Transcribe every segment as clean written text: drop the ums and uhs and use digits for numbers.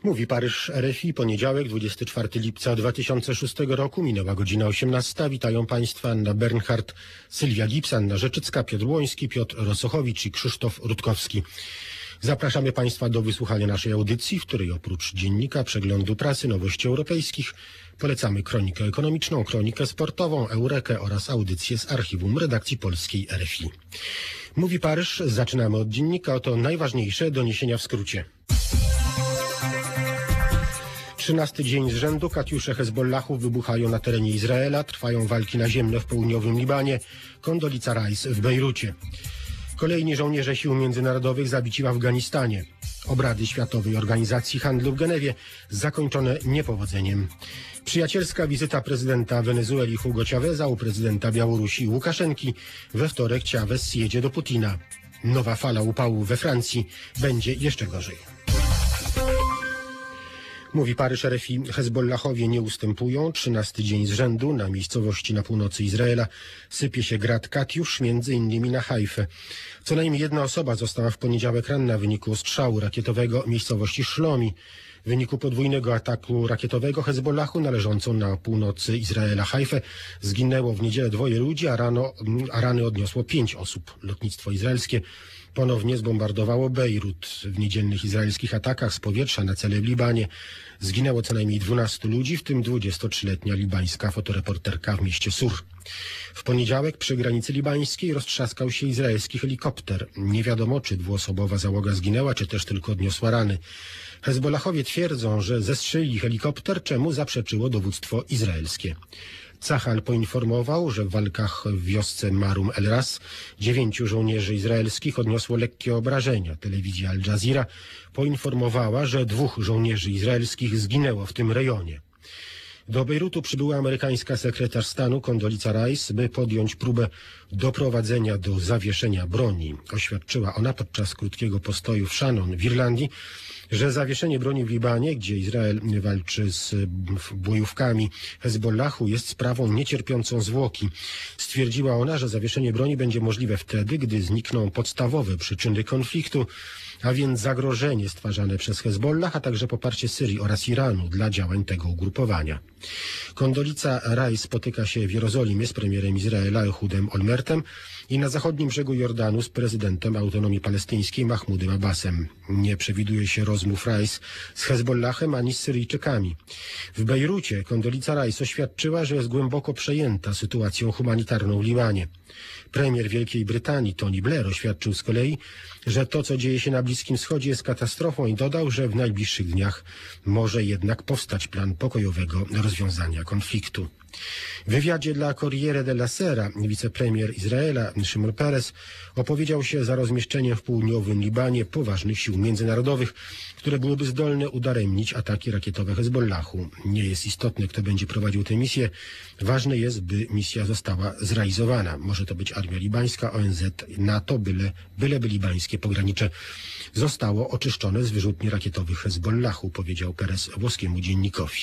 Mówi Paryż RFI, poniedziałek, 24 lipca 2006 roku, minęła godzina 18. Witają Państwa Anna Bernhardt, Sylwia Gibbs, Anna Rzeczycka, Piotr Błoński, Piotr Rosochowicz i Krzysztof Rutkowski. Zapraszamy Państwa do wysłuchania naszej audycji, w której oprócz dziennika, przeglądu prasy, nowości europejskich, polecamy kronikę ekonomiczną, kronikę sportową, Eurekę oraz audycję z archiwum redakcji polskiej RFI. Mówi Paryż, zaczynamy od dziennika, oto najważniejsze doniesienia w skrócie. 13 dzień z rzędu katiusze Hezbollahu wybuchają na terenie Izraela, trwają walki naziemne w południowym Libanie, Condoleezza Rice w Bejrucie. Kolejni żołnierze sił międzynarodowych zabici w Afganistanie. Obrady Światowej Organizacji Handlu w Genewie zakończone niepowodzeniem. Przyjacielska wizyta prezydenta Wenezueli Hugo Cháveza u prezydenta Białorusi Łukaszenki. We wtorek Chávez zjedzie do Putina. Nowa fala upału we Francji. Będzie jeszcze gorzej. Mówi Paryż RFI, Hezbollahowie nie ustępują. 13 dzień z rzędu na miejscowości na północy Izraela sypie się grad Katiusz, między innymi na Hajfę. Co najmniej jedna osoba została w poniedziałek ranna w wyniku ostrzału rakietowego w miejscowości Szlomi. W wyniku podwójnego ataku rakietowego Hezbollahu należącą na północy Izraela Hajfę zginęło w niedzielę 2 ludzi, a rany odniosło 5 osób. Lotnictwo izraelskie ponownie zbombardowało Bejrut. W niedzielnych izraelskich atakach z powietrza na cele w Libanie zginęło co najmniej 12 ludzi, w tym 23-letnia libańska fotoreporterka w mieście Sur. W poniedziałek przy granicy libańskiej roztrzaskał się izraelski helikopter. Nie wiadomo, czy dwuosobowa załoga zginęła, czy też tylko odniosła rany. Hezbollahowie twierdzą, że zestrzelili helikopter, czemu zaprzeczyło dowództwo izraelskie. Tzahal poinformował, że w walkach w wiosce Marum el-Ras 9 żołnierzy izraelskich odniosło lekkie obrażenia. Telewizja Al Jazeera poinformowała, że 2 żołnierzy izraelskich zginęło w tym rejonie. Do Bejrutu przybyła amerykańska sekretarz stanu Condoleezza Rice, by podjąć próbę doprowadzenia do zawieszenia broni. Oświadczyła ona podczas krótkiego postoju w Shannon w Irlandii, że zawieszenie broni w Libanie, gdzie Izrael walczy z bojówkami Hezbollahu, jest sprawą niecierpiącą zwłoki. Stwierdziła ona, że zawieszenie broni będzie możliwe wtedy, gdy znikną podstawowe przyczyny konfliktu, a więc zagrożenie stwarzane przez Hezbollah, a także poparcie Syrii oraz Iranu dla działań tego ugrupowania. Condoleezza Rice spotyka się w Jerozolimie z premierem Izraela Ehudem Olmertem i na zachodnim brzegu Jordanu z prezydentem autonomii palestyńskiej Mahmudem Abbasem. Nie przewiduje się rozmów Rice z Hezbollahem ani z Syryjczykami. W Bejrucie Condoleezza Rice oświadczyła, że jest głęboko przejęta sytuacją humanitarną w Libanie. Premier Wielkiej Brytanii Tony Blair oświadczył z kolei, że to, co dzieje się na Bliskim Wschodzie, jest katastrofą i dodał, że w najbliższych dniach może jednak powstać plan pokojowego rozwiązania konfliktu. W wywiadzie dla Corriere della Sera wicepremier Izraela Shimon Peres opowiedział się za rozmieszczeniem w południowym Libanie poważnych sił międzynarodowych, które byłyby zdolne udaremnić ataki rakietowe Hezbollahu. Nie jest istotne, kto będzie prowadził tę misję. Ważne jest, by misja została zrealizowana. Może to być armia libańska, ONZ, NATO, byleby libańskie pogranicze zostało oczyszczone z wyrzutni rakietowych Hezbollahu, powiedział Peres włoskiemu dziennikowi.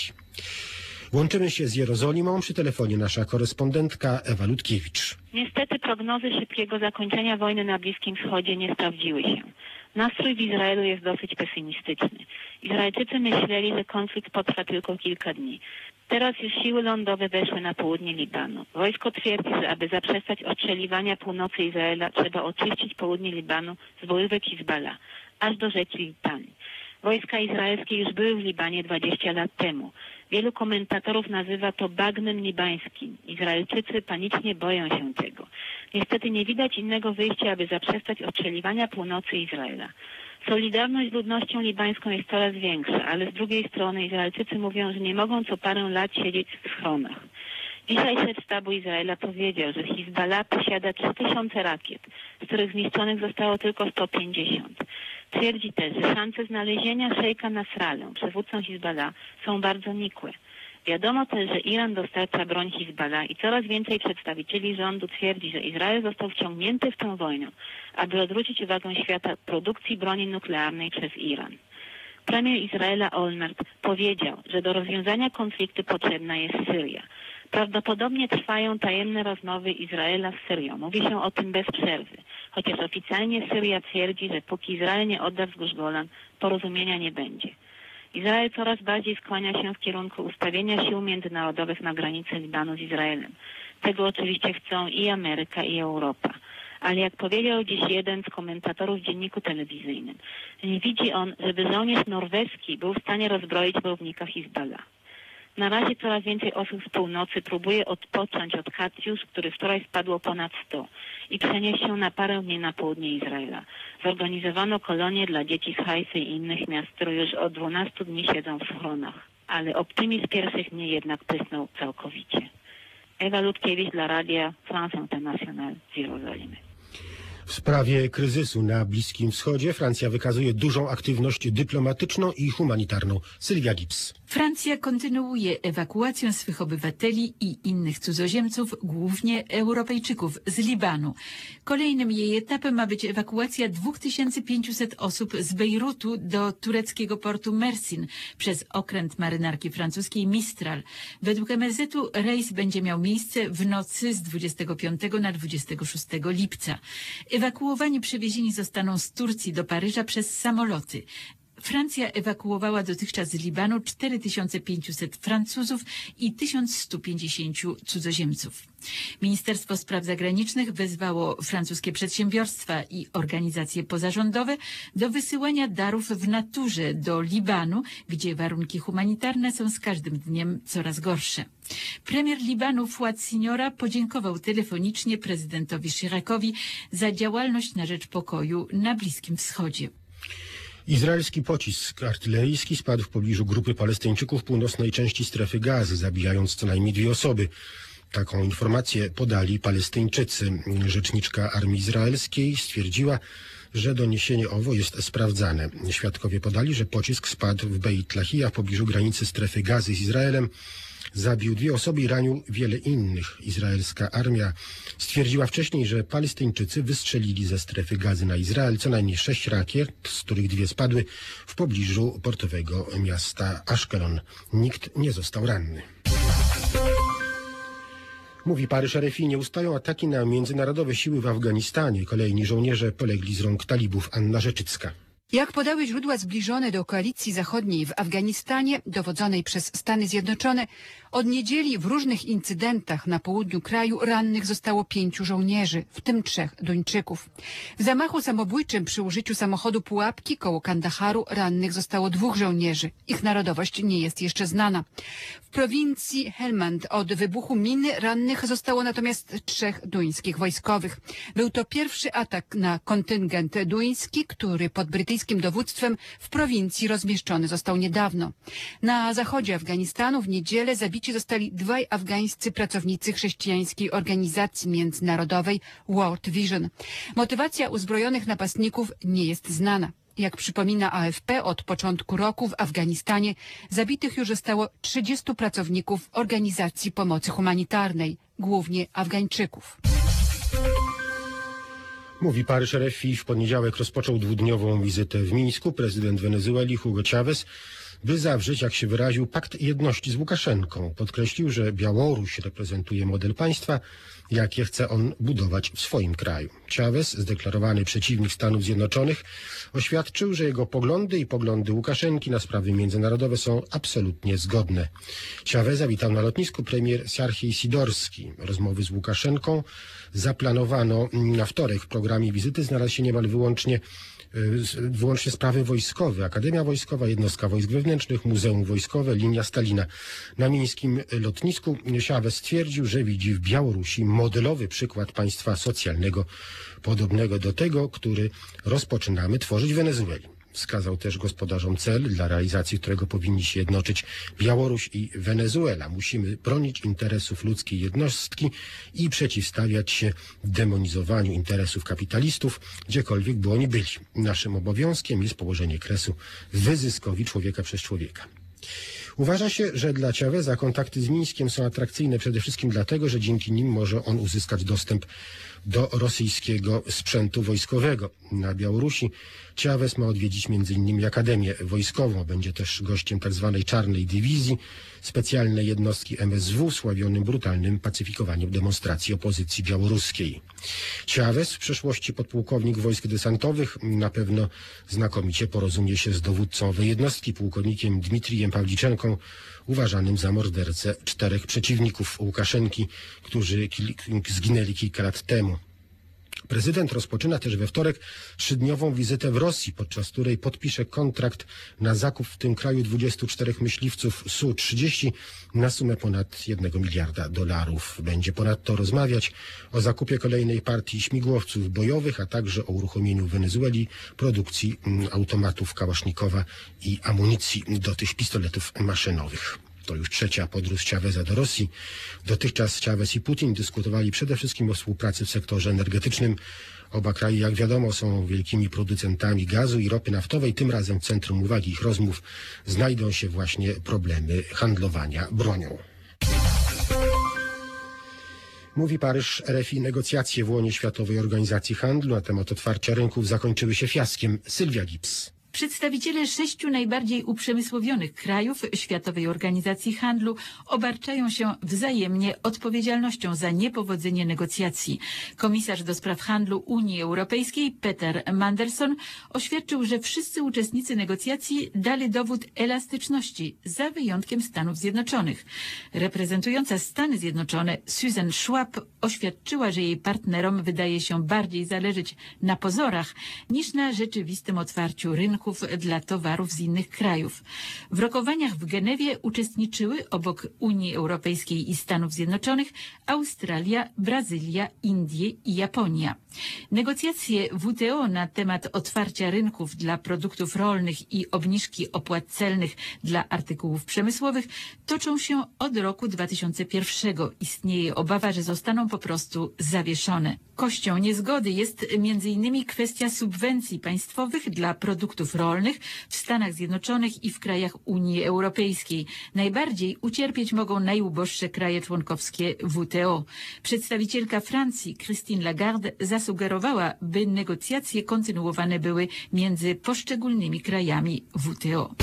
Łączymy się z Jerozolimą, przy telefonie nasza korespondentka Ewa Ludkiewicz. Niestety prognozy szybkiego zakończenia wojny na Bliskim Wschodzie nie sprawdziły się. Nastrój w Izraelu jest dosyć pesymistyczny. Izraelczycy myśleli, że konflikt potrwa tylko kilka dni. Teraz już siły lądowe weszły na południe Libanu. Wojsko twierdzi, że aby zaprzestać ostrzeliwania północy Izraela, trzeba oczyścić południe Libanu z bojówek Hizballah, aż do rzeki Litanii. Wojska izraelskie już były w Libanie 20 lat temu. Wielu komentatorów nazywa to bagnem libańskim. Izraelczycy panicznie boją się tego. Niestety nie widać innego wyjścia, aby zaprzestać ostrzeliwania północy Izraela. Solidarność z ludnością libańską jest coraz większa, ale z drugiej strony Izraelczycy mówią, że nie mogą co parę lat siedzieć w schronach. Dzisiaj szef sztabu Izraela powiedział, że Hizballah posiada 3000 rakiet, z których zniszczonych zostało tylko 150. Twierdzi też, że szanse znalezienia szejka Nasrallę, przywódcą Hizballah, są bardzo nikłe. Wiadomo też, że Iran dostarcza broń Hizballah i coraz więcej przedstawicieli rządu twierdzi, że Izrael został wciągnięty w tę wojnę, aby odwrócić uwagę świata od produkcji broni nuklearnej przez Iran. Premier Izraela Olmert powiedział, że do rozwiązania konfliktu potrzebna jest Syria. Prawdopodobnie trwają tajemne rozmowy Izraela z Syrią. Mówi się o tym bez przerwy. Chociaż oficjalnie Syria twierdzi, że póki Izrael nie odda wzgórz Golan, porozumienia nie będzie. Izrael coraz bardziej skłania się w kierunku ustawienia sił międzynarodowych na granicy Libanu z Izraelem. Tego oczywiście chcą i Ameryka, i Europa. Ale jak powiedział dziś jeden z komentatorów w dzienniku telewizyjnym, nie widzi on, żeby żołnierz norweski był w stanie rozbroić bojownika Hizballah. Na razie coraz więcej osób z północy próbuje odpocząć od Katiusz, który wczoraj spadło ponad 100 i przenieść się na parę dni na południe Izraela. Zorganizowano kolonie dla dzieci z Haify i innych miast, które już od 12 dni siedzą w schronach. Ale optymizm pierwszych dni jednak prysnął całkowicie. Ewa Ludkiewicz dla Radia France International z Jerozolimy. W sprawie kryzysu na Bliskim Wschodzie Francja wykazuje dużą aktywność dyplomatyczną i humanitarną. Sylwia Gibbs. Francja kontynuuje ewakuację swych obywateli i innych cudzoziemców, głównie Europejczyków, z Libanu. Kolejnym jej etapem ma być ewakuacja 2500 osób z Bejrutu do tureckiego portu Mersin przez okręt marynarki francuskiej Mistral. Według MSZ-u rejs będzie miał miejsce w nocy z 25 na 26 lipca. Ewakuowani przewiezieni zostaną z Turcji do Paryża przez samoloty. Francja ewakuowała dotychczas z Libanu 4500 Francuzów i 1150 cudzoziemców. Ministerstwo Spraw Zagranicznych wezwało francuskie przedsiębiorstwa i organizacje pozarządowe do wysyłania darów w naturze do Libanu, gdzie warunki humanitarne są z każdym dniem coraz gorsze. Premier Libanu Fouad Siniora podziękował telefonicznie prezydentowi Chiracowi za działalność na rzecz pokoju na Bliskim Wschodzie. Izraelski pocisk artyleryjski spadł w pobliżu grupy Palestyńczyków w północnej części strefy Gazy, zabijając co najmniej 2 osoby. Taką informację podali Palestyńczycy. Rzeczniczka armii izraelskiej stwierdziła, że doniesienie owo jest sprawdzane. Świadkowie podali, że pocisk spadł w Beit Lahia w pobliżu granicy strefy Gazy z Izraelem. Zabił 2 osoby i ranił wiele innych. Izraelska armia stwierdziła wcześniej, że Palestyńczycy wystrzelili ze strefy Gazy na Izrael co najmniej 6 rakiet, z których 2 spadły w pobliżu portowego miasta Ashkelon. Nikt nie został ranny. Mówi Paryż RFI, nie ustają ataki na międzynarodowe siły w Afganistanie. Kolejni żołnierze polegli z rąk talibów. Anna Rzeczycka. Jak podały źródła zbliżone do koalicji zachodniej w Afganistanie, dowodzonej przez Stany Zjednoczone, od niedzieli w różnych incydentach na południu kraju rannych zostało 5 żołnierzy, w tym 3 Duńczyków. W zamachu samobójczym przy użyciu samochodu pułapki koło Kandaharu rannych zostało 2 żołnierzy. Ich narodowość nie jest jeszcze znana. W prowincji Helmand od wybuchu miny rannych zostało natomiast 3 duńskich wojskowych. Był to pierwszy atak na kontyngent duński, który pod brytyjskim dowództwem w prowincji rozmieszczony został niedawno. Na zachodzie Afganistanu w niedzielę zabici zostali 2 afgańscy pracownicy chrześcijańskiej organizacji międzynarodowej World Vision. Motywacja uzbrojonych napastników nie jest znana. Jak przypomina AFP, od początku roku w Afganistanie zabitych już zostało 30 pracowników organizacji pomocy humanitarnej, głównie Afgańczyków. Mówi Paryż RFI, w poniedziałek rozpoczął 2-dniową wizytę w Mińsku prezydent Wenezueli Hugo Chávez, by zawrzeć, jak się wyraził, pakt jedności z Łukaszenką. Podkreślił, że Białoruś reprezentuje model państwa, jakie chce on budować w swoim kraju. Chávez, zdeklarowany przeciwnik Stanów Zjednoczonych, oświadczył, że jego poglądy i poglądy Łukaszenki na sprawy międzynarodowe są absolutnie zgodne. Cháveza witał na lotnisku premier Siarhij Sidorski. Rozmowy z Łukaszenką zaplanowano na wtorek. W programie wizyty znalazł się niemal wyłącznie sprawy wojskowe. Akademia Wojskowa, Jednostka Wojsk Wewnętrznych, Muzeum Wojskowe, linia Stalina. Na mińskim lotnisku Chávez stwierdził, że widzi w Białorusi modelowy przykład państwa socjalnego, podobnego do tego, który rozpoczynamy tworzyć w Wenezueli. Wskazał też gospodarzom cel, dla realizacji którego powinni się jednoczyć Białoruś i Wenezuela. Musimy bronić interesów ludzkiej jednostki i przeciwstawiać się demonizowaniu interesów kapitalistów, gdziekolwiek by oni byli. Naszym obowiązkiem jest położenie kresu wyzyskowi człowieka przez człowieka. Uważa się, że dla Chaveza kontakty z Mińskiem są atrakcyjne przede wszystkim dlatego, że dzięki nim może on uzyskać dostęp do rosyjskiego sprzętu wojskowego. Na Białorusi Chavez ma odwiedzić m.in. Akademię Wojskową. Będzie też gościem tzw. Czarnej Dywizji, specjalnej jednostki MSW sławionym brutalnym pacyfikowaniem demonstracji opozycji białoruskiej. Chavez, w przeszłości podpułkownik wojsk desantowych, na pewno znakomicie porozumie się z dowódcą owej jednostki, pułkownikiem Dmitrijem Pawliczenką, uważanym za mordercę 4 przeciwników Łukaszenki, którzy zginęli kilka lat temu. Prezydent rozpoczyna też we wtorek 3-dniową wizytę w Rosji, podczas której podpisze kontrakt na zakup w tym kraju 24 myśliwców Su-30 na sumę ponad $1 miliarda. Będzie ponadto rozmawiać o zakupie kolejnej partii śmigłowców bojowych, a także o uruchomieniu w Wenezueli produkcji automatów Kałasznikowa i amunicji do tych pistoletów maszynowych. To już 3. podróż Chaveza do Rosji. Dotychczas Chavez i Putin dyskutowali przede wszystkim o współpracy w sektorze energetycznym. Oba kraje, jak wiadomo, są wielkimi producentami gazu i ropy naftowej. Tym razem w centrum uwagi ich rozmów znajdą się właśnie problemy handlowania bronią. Mówi Paryż RFI. Negocjacje w łonie Światowej Organizacji Handlu na temat otwarcia rynków zakończyły się fiaskiem. Sylwia Gibbs. Przedstawiciele 6 najbardziej uprzemysłowionych krajów Światowej Organizacji Handlu obarczają się wzajemnie odpowiedzialnością za niepowodzenie negocjacji. Komisarz do spraw handlu Unii Europejskiej Peter Mandelson oświadczył, że wszyscy uczestnicy negocjacji dali dowód elastyczności, za wyjątkiem Stanów Zjednoczonych. Reprezentująca Stany Zjednoczone Susan Schwab oświadczyła, że jej partnerom wydaje się bardziej zależeć na pozorach niż na rzeczywistym otwarciu rynku dla towarów z innych krajów. W rokowaniach w Genewie uczestniczyły obok Unii Europejskiej i Stanów Zjednoczonych Australia, Brazylia, Indie i Japonia. Negocjacje WTO na temat otwarcia rynków dla produktów rolnych i obniżki opłat celnych dla artykułów przemysłowych toczą się od roku 2001. Istnieje obawa, że zostaną po prostu zawieszone. Kością niezgody jest m.in. kwestia subwencji państwowych dla produktów rolnych w Stanach Zjednoczonych i w krajach Unii Europejskiej. Najbardziej ucierpieć mogą najuboższe kraje członkowskie WTO. Przedstawicielka Francji Christine Lagarde zasugerowała, by negocjacje kontynuowane były między poszczególnymi krajami WTO.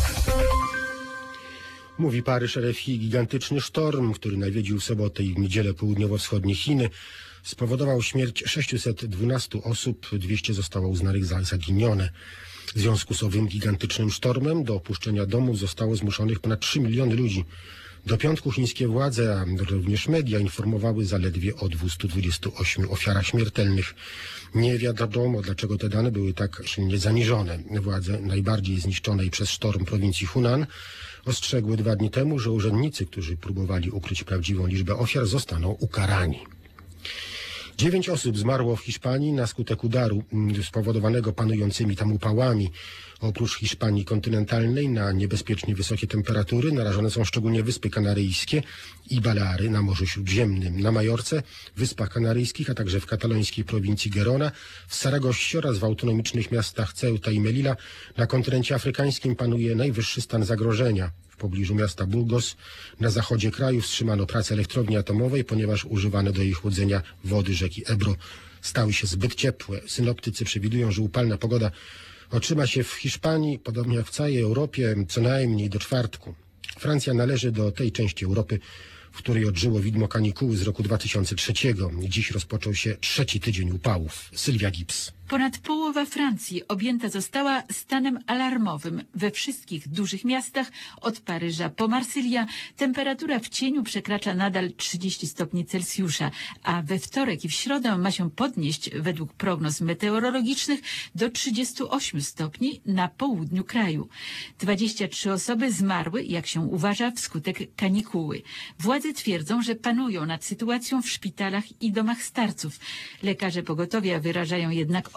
Mówi Paryż RFI. Gigantyczny sztorm, który nawiedził w sobotę i w niedzielę południowo-wschodnie Chiny, spowodował śmierć 612 osób, 200 zostało uznanych za zaginione. W związku z owym gigantycznym sztormem do opuszczenia domów zostało zmuszonych ponad 3 miliony ludzi. Do piątku chińskie władze, a również media informowały zaledwie o 228 ofiarach śmiertelnych. Nie wiadomo, dlaczego te dane były tak silnie zaniżone. Władze najbardziej zniszczonej przez sztorm prowincji Hunan ostrzegły 2 dni temu, że urzędnicy, którzy próbowali ukryć prawdziwą liczbę ofiar, zostaną ukarani. 9 osób zmarło w Hiszpanii na skutek udaru spowodowanego panującymi tam upałami. Oprócz Hiszpanii kontynentalnej na niebezpiecznie wysokie temperatury narażone są szczególnie Wyspy Kanaryjskie i Baleary na Morzu Śródziemnym. Na Majorce, Wyspach Kanaryjskich, a także w katalońskiej prowincji Gerona, w Saragossie oraz w autonomicznych miastach Ceuta i Melilla na kontynencie afrykańskim panuje najwyższy stan zagrożenia. W pobliżu miasta Burgos na zachodzie kraju wstrzymano pracę elektrowni atomowej, ponieważ używane do jej chłodzenia wody rzeki Ebro stały się zbyt ciepłe. Synoptycy przewidują, że upalna pogoda otrzyma się w Hiszpanii, podobnie jak w całej Europie, co najmniej do czwartku. Francja należy do tej części Europy, w której odżyło widmo kanikuły z roku 2003. Dziś rozpoczął się 3. tydzień upałów. Sylwia Gibbs. Ponad połowa Francji objęta została stanem alarmowym. We wszystkich dużych miastach, od Paryża po Marsylia, temperatura w cieniu przekracza nadal 30 stopni Celsjusza, a we wtorek i w środę ma się podnieść, według prognoz meteorologicznych, do 38 stopni na południu kraju. 23 osoby zmarły, jak się uważa, wskutek kanikuły. Władze twierdzą, że panują nad sytuacją w szpitalach i domach starców. Lekarze pogotowia wyrażają jednak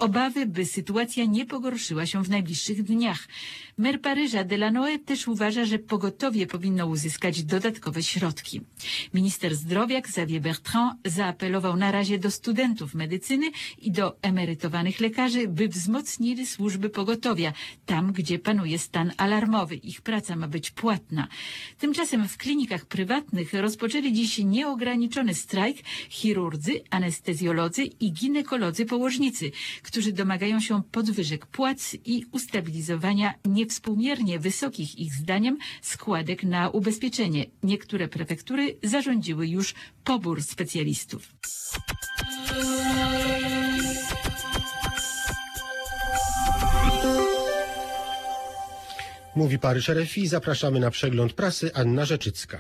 obawy, by sytuacja nie pogorszyła się w najbliższych dniach. Mer Paryża Delanoë też uważa, że pogotowie powinno uzyskać dodatkowe środki. Minister zdrowia Xavier Bertrand zaapelował na razie do studentów medycyny i do emerytowanych lekarzy, by wzmocnili służby pogotowia, tam gdzie panuje stan alarmowy. Ich praca ma być płatna. Tymczasem w klinikach prywatnych rozpoczęli dziś nieograniczony strajk chirurdzy, anestezjolodzy i ginekolodzy położnicy, którzy domagają się podwyżek płac i ustabilizowania niewspółmiernie wysokich ich zdaniem składek na ubezpieczenie. Niektóre prefektury zarządziły już pobór specjalistów. Mówi Paryż RFI. Zapraszamy na przegląd prasy. Anna Rzeczycka.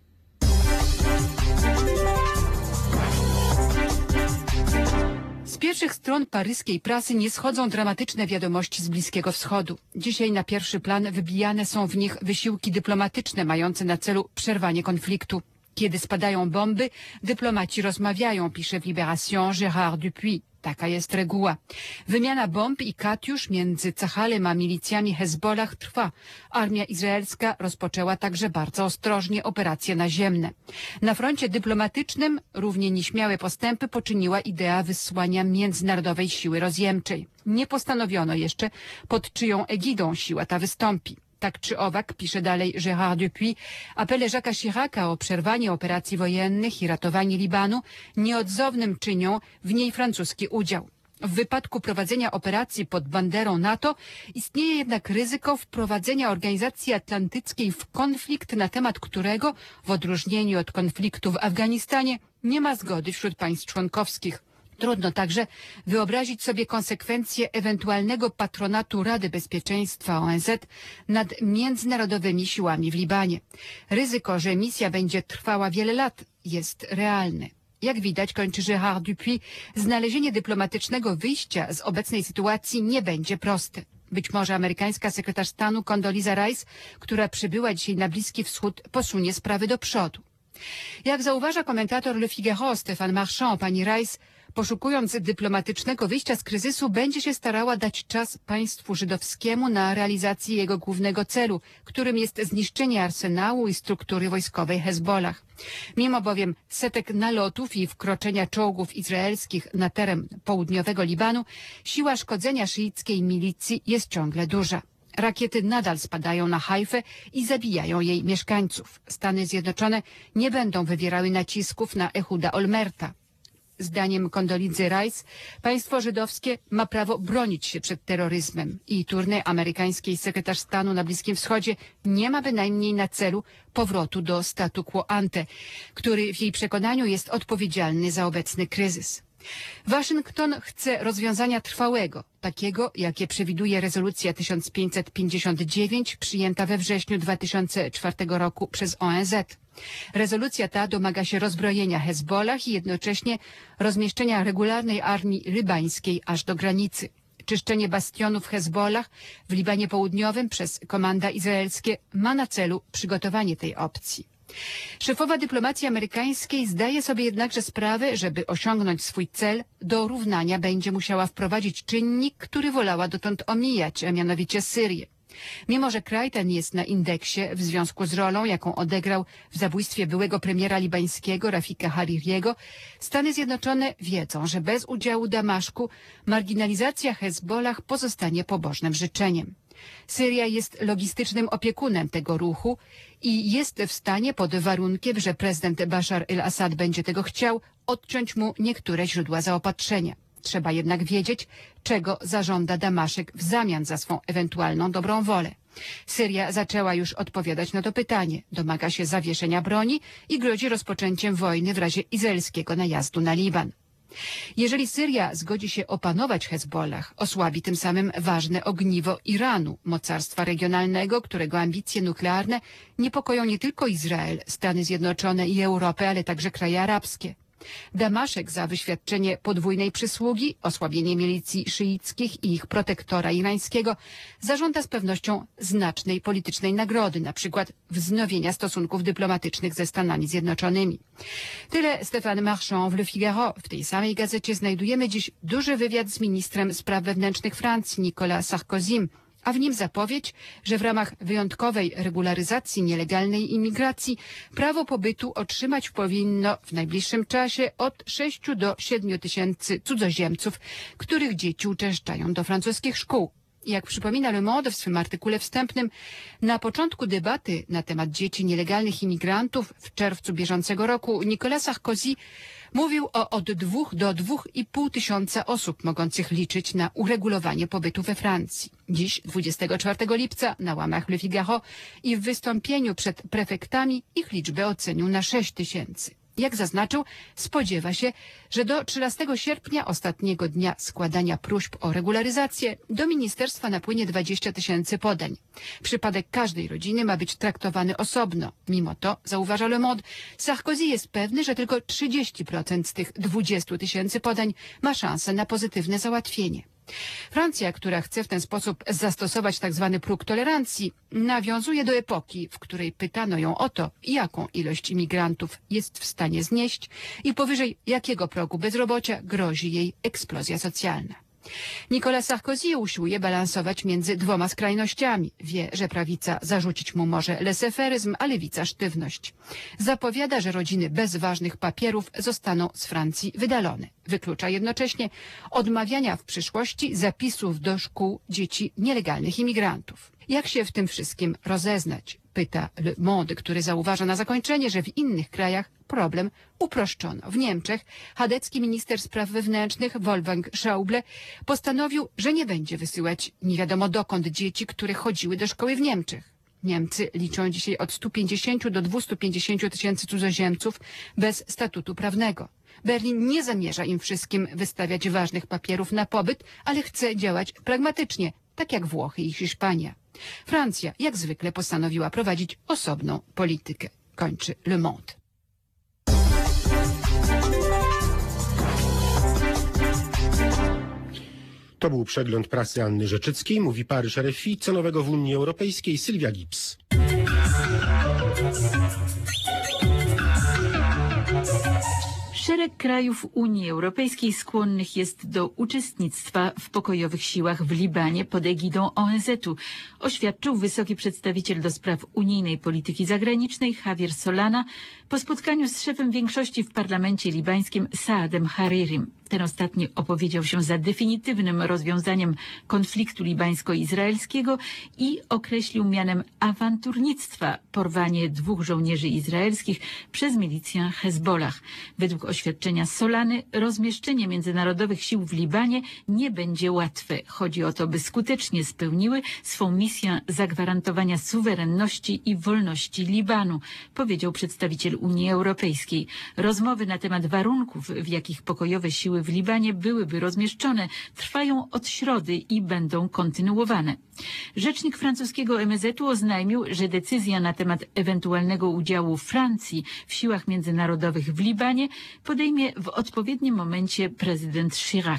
Z pierwszych stron paryskiej prasy nie schodzą dramatyczne wiadomości z Bliskiego Wschodu. Dzisiaj na pierwszy plan wybijane są w nich wysiłki dyplomatyczne mające na celu przerwanie konfliktu. Kiedy spadają bomby, dyplomaci rozmawiają, pisze w Libération Gérard Dupuy. Taka jest reguła. Wymiana bomb i katiusz między Cahalem a milicjami Hezbollah trwa. Armia izraelska rozpoczęła także bardzo ostrożnie operacje naziemne. Na froncie dyplomatycznym równie nieśmiałe postępy poczyniła idea wysłania międzynarodowej siły rozjemczej. Nie postanowiono jeszcze, pod czyją egidą siła ta wystąpi. Tak czy owak, pisze dalej Gérard Dupuy, apele Jacques'a Chiraca o przerwanie operacji wojennych i ratowanie Libanu nieodzownym czynią w niej francuski udział. W wypadku prowadzenia operacji pod banderą NATO istnieje jednak ryzyko wprowadzenia Organizacji Atlantyckiej w konflikt, na temat którego, w odróżnieniu od konfliktu w Afganistanie, nie ma zgody wśród państw członkowskich. Trudno także wyobrazić sobie konsekwencje ewentualnego patronatu Rady Bezpieczeństwa ONZ nad międzynarodowymi siłami w Libanie. Ryzyko, że misja będzie trwała wiele lat, jest realne. Jak widać, kończy Gérard Dupuy, znalezienie dyplomatycznego wyjścia z obecnej sytuacji nie będzie proste. Być może amerykańska sekretarz stanu Condoleezza Rice, która przybyła dzisiaj na Bliski Wschód, posunie sprawy do przodu. Jak zauważa komentator Le Figaro Stéphane Marchand, pani Rice, poszukując dyplomatycznego wyjścia z kryzysu, będzie się starała dać czas państwu żydowskiemu na realizację jego głównego celu, którym jest zniszczenie arsenału i struktury wojskowej Hezbollah. Mimo bowiem setek nalotów i wkroczenia czołgów izraelskich na teren południowego Libanu, siła szkodzenia szyickiej milicji jest ciągle duża. Rakiety nadal spadają na Hajfę i zabijają jej mieszkańców. Stany Zjednoczone nie będą wywierały nacisków na Ehuda Olmerta. Zdaniem Condoleezzy Rice państwo żydowskie ma prawo bronić się przed terroryzmem i tournée amerykańskiej sekretarz stanu na Bliskim Wschodzie nie ma bynajmniej na celu powrotu do statu quo ante, który w jej przekonaniu jest odpowiedzialny za obecny kryzys. Waszyngton chce rozwiązania trwałego, takiego jakie przewiduje rezolucja 1559 przyjęta we wrześniu 2004 roku przez ONZ. Rezolucja ta domaga się rozbrojenia Hezbollah i jednocześnie rozmieszczenia regularnej armii libańskiej aż do granicy. Czyszczenie bastionów Hezbollah w Libanie Południowym przez komanda izraelskie ma na celu przygotowanie tej opcji. Szefowa dyplomacji amerykańskiej zdaje sobie jednakże sprawę, żeby osiągnąć swój cel, do równania będzie musiała wprowadzić czynnik, który wolała dotąd omijać, a mianowicie Syrię. Mimo że kraj ten jest na indeksie w związku z rolą, jaką odegrał w zabójstwie byłego premiera libańskiego Rafika Haririego, Stany Zjednoczone wiedzą, że bez udziału Damaszku marginalizacja Hezbollah pozostanie pobożnym życzeniem. Syria jest logistycznym opiekunem tego ruchu i jest w stanie, pod warunkiem, że prezydent Bashar el-Assad będzie tego chciał, odciąć mu niektóre źródła zaopatrzenia. Trzeba jednak wiedzieć, czego zażąda Damaszek w zamian za swą ewentualną dobrą wolę. Syria zaczęła już odpowiadać na to pytanie. Domaga się zawieszenia broni i grozi rozpoczęciem wojny w razie izraelskiego najazdu na Liban. Jeżeli Syria zgodzi się opanować Hezbollah, osłabi tym samym ważne ogniwo Iranu, mocarstwa regionalnego, którego ambicje nuklearne niepokoją nie tylko Izrael, Stany Zjednoczone i Europę, ale także kraje arabskie. Damaszek za wyświadczenie podwójnej przysługi, osłabienie milicji szyickich i ich protektora irańskiego zażąda z pewnością znacznej politycznej nagrody, na przykład wznowienia stosunków dyplomatycznych ze Stanami Zjednoczonymi. Tyle Stéphane Marchand w Le Figaro. W tej samej gazecie znajdujemy dziś duży wywiad z ministrem spraw wewnętrznych Francji, Nicolas Sarkozym, a w nim zapowiedź, że w ramach wyjątkowej regularyzacji nielegalnej imigracji prawo pobytu otrzymać powinno w najbliższym czasie od 6 do 7 tysięcy cudzoziemców, których dzieci uczęszczają do francuskich szkół. Jak przypomina Le Monde w swym artykule wstępnym, na początku debaty na temat dzieci nielegalnych imigrantów w czerwcu bieżącego roku Nicolas Sarkozy mówił o od 2 do 2,5 tysiąca osób mogących liczyć na uregulowanie pobytu we Francji. Dziś, 24 lipca, na łamach Le Figaro i w wystąpieniu przed prefektami ich liczbę ocenił na 6 tysięcy. Jak zaznaczył, spodziewa się, że do 13 sierpnia, ostatniego dnia składania próśb o regularyzację, do ministerstwa napłynie 20 tysięcy podań. Przypadek każdej rodziny ma być traktowany osobno. Mimo to, zauważa Le Monde, Sarkozy jest pewny, że tylko 30% z tych 20 tysięcy podań ma szansę na pozytywne załatwienie. Francja, która chce w ten sposób zastosować tzw. próg tolerancji, nawiązuje do epoki, w której pytano ją o to, jaką ilość imigrantów jest w stanie znieść i powyżej jakiego progu bezrobocia grozi jej eksplozja socjalna. Nicolas Sarkozy usiłuje balansować między dwoma skrajnościami. Wie, że prawica zarzucić mu może laissez-faire'izm, a lewica sztywność. Zapowiada, że rodziny bez ważnych papierów zostaną z Francji wydalone. Wyklucza jednocześnie odmawiania w przyszłości zapisów do szkół dzieci nielegalnych imigrantów. Jak się w tym wszystkim rozeznać? Pyta Le Monde, który zauważa na zakończenie, że w innych krajach problem uproszczono. W Niemczech chadecki minister spraw wewnętrznych Wolfgang Schäuble postanowił, że nie będzie wysyłać nie wiadomo dokąd dzieci, które chodziły do szkoły w Niemczech. Niemcy liczą dzisiaj od 150 do 250 tysięcy cudzoziemców bez statutu prawnego. Berlin nie zamierza im wszystkim wystawiać ważnych papierów na pobyt, ale chce działać pragmatycznie, tak jak Włochy i Hiszpania. Francja, jak zwykle, postanowiła prowadzić osobną politykę. Kończy Le Monde. To był przegląd prasy Anny Rzeczyckiej. Mówi Paryż RFI. Co nowego w Unii Europejskiej? Sylwia Gibbs. Szereg krajów Unii Europejskiej skłonnych jest do uczestnictwa w pokojowych siłach w Libanie pod egidą ONZ-u, oświadczył wysoki przedstawiciel do spraw unijnej polityki zagranicznej Javier Solana po spotkaniu z szefem większości w parlamencie libańskim Saadem Haririm. Ten ostatni opowiedział się za definitywnym rozwiązaniem konfliktu libańsko-izraelskiego i określił mianem awanturnictwa porwanie 2 żołnierzy izraelskich przez milicję Hezbollah. Według oświadczenia Solany rozmieszczenie międzynarodowych sił w Libanie nie będzie łatwe. Chodzi o to, by skutecznie spełniły swą misję zagwarantowania suwerenności i wolności Libanu, powiedział przedstawiciel Unii Europejskiej. Rozmowy na temat warunków, w jakich pokojowe siły w Libanie byłyby rozmieszczone, trwają od środy i będą kontynuowane. Rzecznik francuskiego MSZ-u oznajmił, że decyzja na temat ewentualnego udziału Francji w siłach międzynarodowych w Libanie podejmie w odpowiednim momencie prezydent Chirac.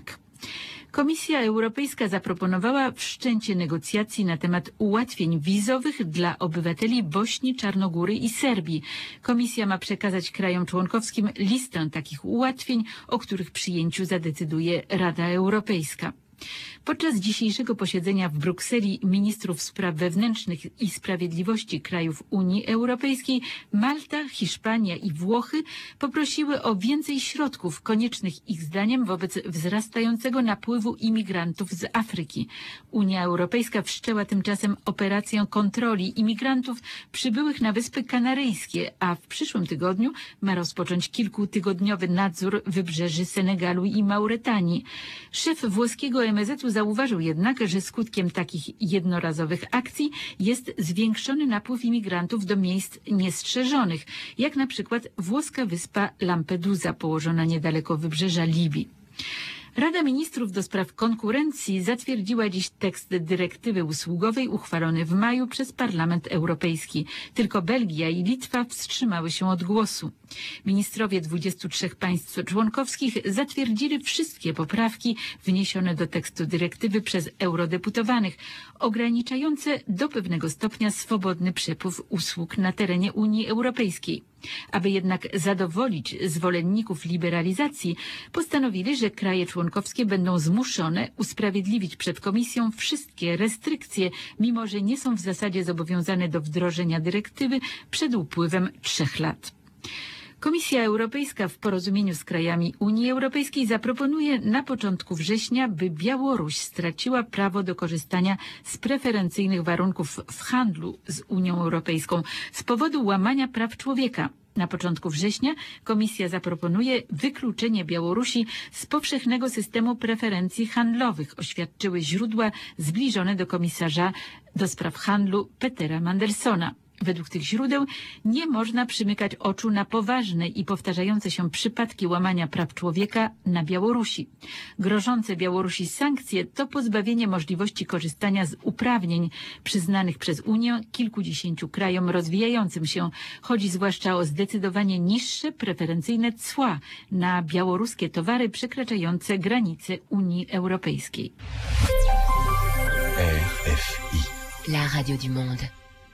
Komisja Europejska zaproponowała wszczęcie negocjacji na temat ułatwień wizowych dla obywateli Bośni, Czarnogóry i Serbii. Komisja ma przekazać krajom członkowskim listę takich ułatwień, o których przyjęciu zadecyduje Rada Europejska. Podczas dzisiejszego posiedzenia w Brukseli ministrów spraw wewnętrznych i sprawiedliwości krajów Unii Europejskiej Malta, Hiszpania i Włochy poprosiły o więcej środków koniecznych ich zdaniem wobec wzrastającego napływu imigrantów z Afryki. Unia Europejska wszczęła tymczasem operację kontroli imigrantów przybyłych na Wyspy Kanaryjskie, a w przyszłym tygodniu ma rozpocząć kilkutygodniowy nadzór wybrzeży Senegalu i Mauretanii. Szef włoskiego MSZ-u zauważył jednak, że skutkiem takich jednorazowych akcji jest zwiększony napływ imigrantów do miejsc niestrzeżonych, jak na przykład włoska wyspa Lampedusa położona niedaleko wybrzeża Libii. Rada Ministrów do spraw konkurencji zatwierdziła dziś tekst dyrektywy usługowej uchwalony w maju przez Parlament Europejski. Tylko Belgia i Litwa wstrzymały się od głosu. Ministrowie 23 państw członkowskich zatwierdzili wszystkie poprawki wniesione do tekstu dyrektywy przez eurodeputowanych, ograniczające do pewnego stopnia swobodny przepływ usług na terenie Unii Europejskiej. Aby jednak zadowolić zwolenników liberalizacji, postanowili, że kraje członkowskie będą zmuszone usprawiedliwić przed Komisją wszystkie restrykcje, mimo że nie są w zasadzie zobowiązane do wdrożenia dyrektywy przed upływem 3 lat. Komisja Europejska w porozumieniu z krajami Unii Europejskiej zaproponuje na początku września, by Białoruś straciła prawo do korzystania z preferencyjnych warunków w handlu z Unią Europejską z powodu łamania praw człowieka. Na początku września Komisja zaproponuje wykluczenie Białorusi z powszechnego systemu preferencji handlowych, oświadczyły źródła zbliżone do komisarza do spraw handlu Petera Mandelsona. Według tych źródeł nie można przymykać oczu na poważne i powtarzające się przypadki łamania praw człowieka na Białorusi. Grożące Białorusi sankcje to pozbawienie możliwości korzystania z uprawnień przyznanych przez Unię kilkudziesięciu krajom rozwijającym się. Chodzi zwłaszcza o zdecydowanie niższe preferencyjne cła na białoruskie towary przekraczające granice Unii Europejskiej. RFI. La radio du monde.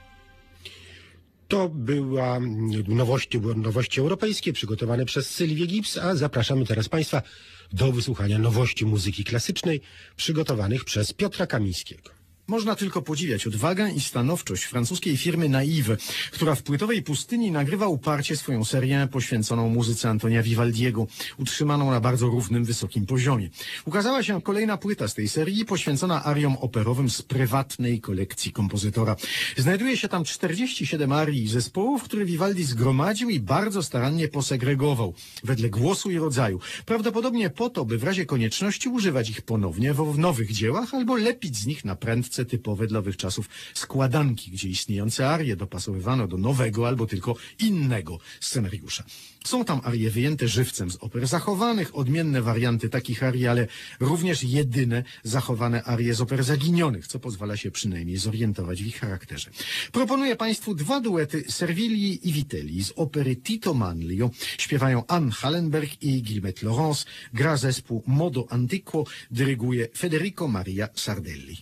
To były nowości europejskie przygotowane przez Sylwię Gibbs, a zapraszamy teraz Państwa do wysłuchania nowości muzyki klasycznej przygotowanych przez Piotra Kamińskiego. Można tylko podziwiać odwagę i stanowczość francuskiej firmy Naive, która w płytowej pustyni nagrywa uparcie swoją serię poświęconą muzyce Antonia Vivaldiego, utrzymaną na bardzo równym, wysokim poziomie. Ukazała się kolejna płyta z tej serii poświęcona ariom operowym z prywatnej kolekcji kompozytora. Znajduje się tam 47 arii zespołów, które Vivaldi zgromadził i bardzo starannie posegregował, wedle głosu i rodzaju. Prawdopodobnie po to, by w razie konieczności używać ich ponownie w nowych dziełach albo lepić z nich na prędce typowe dla owych czasów składanki, gdzie istniejące arie dopasowywano do nowego albo tylko innego scenariusza. Są tam arie wyjęte żywcem z oper zachowanych, odmienne warianty takich arii, ale również jedyne zachowane arie z oper zaginionych, co pozwala się przynajmniej zorientować w ich charakterze. Proponuję Państwu 2 duety Servilii i Vitelli z opery Tito Manlio. Śpiewają Anne Hallenberg i Guillemette Laurence. Gra zespół Modo Antiquo, dyryguje Federico Maria Sardelli.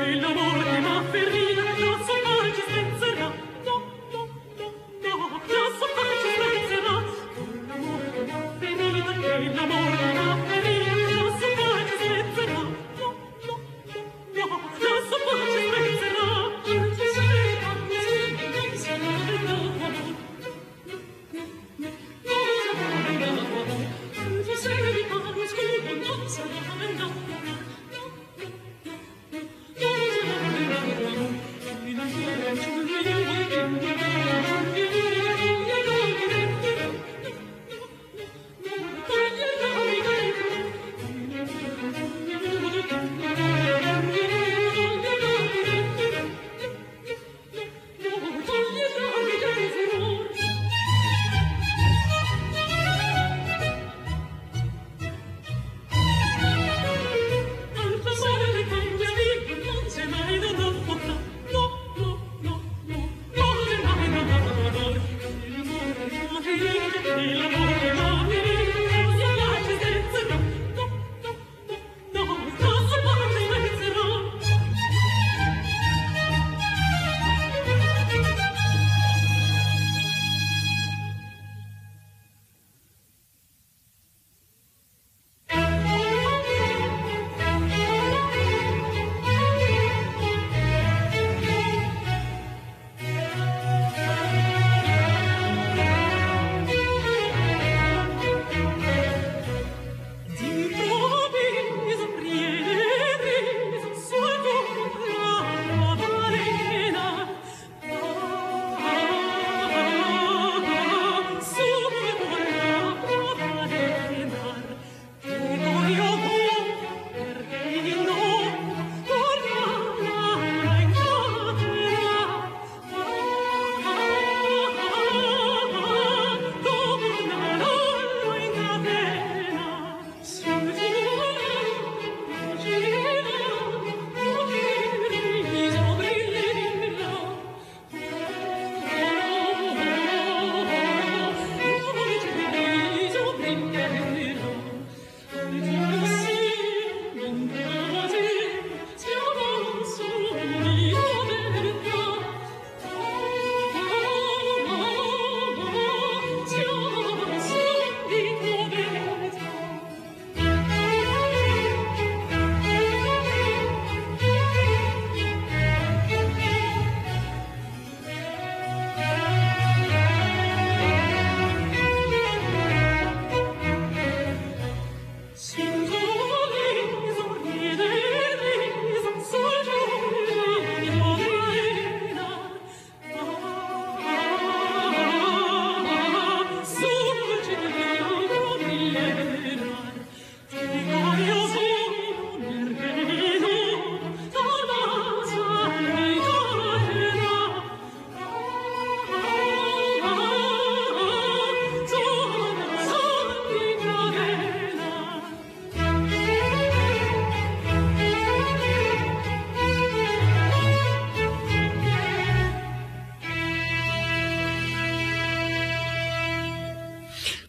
No,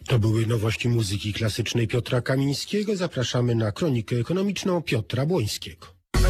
To były nowości muzyki klasycznej Piotra Kamińskiego. Zapraszamy na kronikę ekonomiczną Piotra Błońskiego.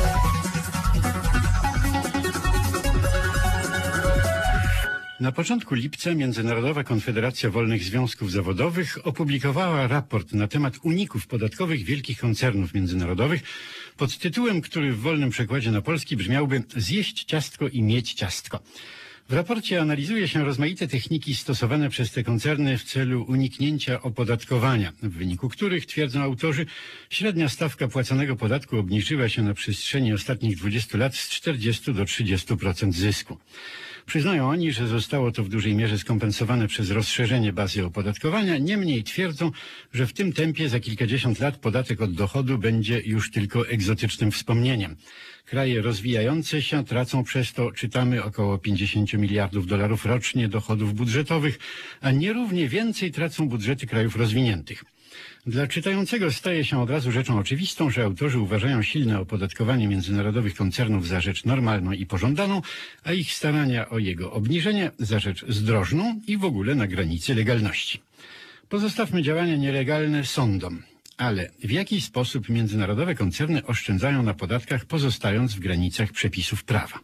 Na początku lipca Międzynarodowa Konfederacja Wolnych Związków Zawodowych opublikowała raport na temat uników podatkowych wielkich koncernów międzynarodowych pod tytułem, który w wolnym przekładzie na polski brzmiałby „Zjeść ciastko i mieć ciastko”. W raporcie analizuje się rozmaite techniki stosowane przez te koncerny w celu uniknięcia opodatkowania, w wyniku których, twierdzą autorzy, średnia stawka płaconego podatku obniżyła się na przestrzeni ostatnich 20 lat z 40 do 30% zysku. Przyznają oni, że zostało to w dużej mierze skompensowane przez rozszerzenie bazy opodatkowania, niemniej twierdzą, że w tym tempie za kilkadziesiąt lat podatek od dochodu będzie już tylko egzotycznym wspomnieniem. Kraje rozwijające się tracą przez to, czytamy, około 50 miliardów dolarów rocznie dochodów budżetowych, a nierównie więcej tracą budżety krajów rozwiniętych. Dla czytającego staje się od razu rzeczą oczywistą, że autorzy uważają silne opodatkowanie międzynarodowych koncernów za rzecz normalną i pożądaną, a ich starania o jego obniżenie za rzecz zdrożną i w ogóle na granicy legalności. Pozostawmy działania nielegalne sądom. Ale w jaki sposób międzynarodowe koncerny oszczędzają na podatkach, pozostając w granicach przepisów prawa?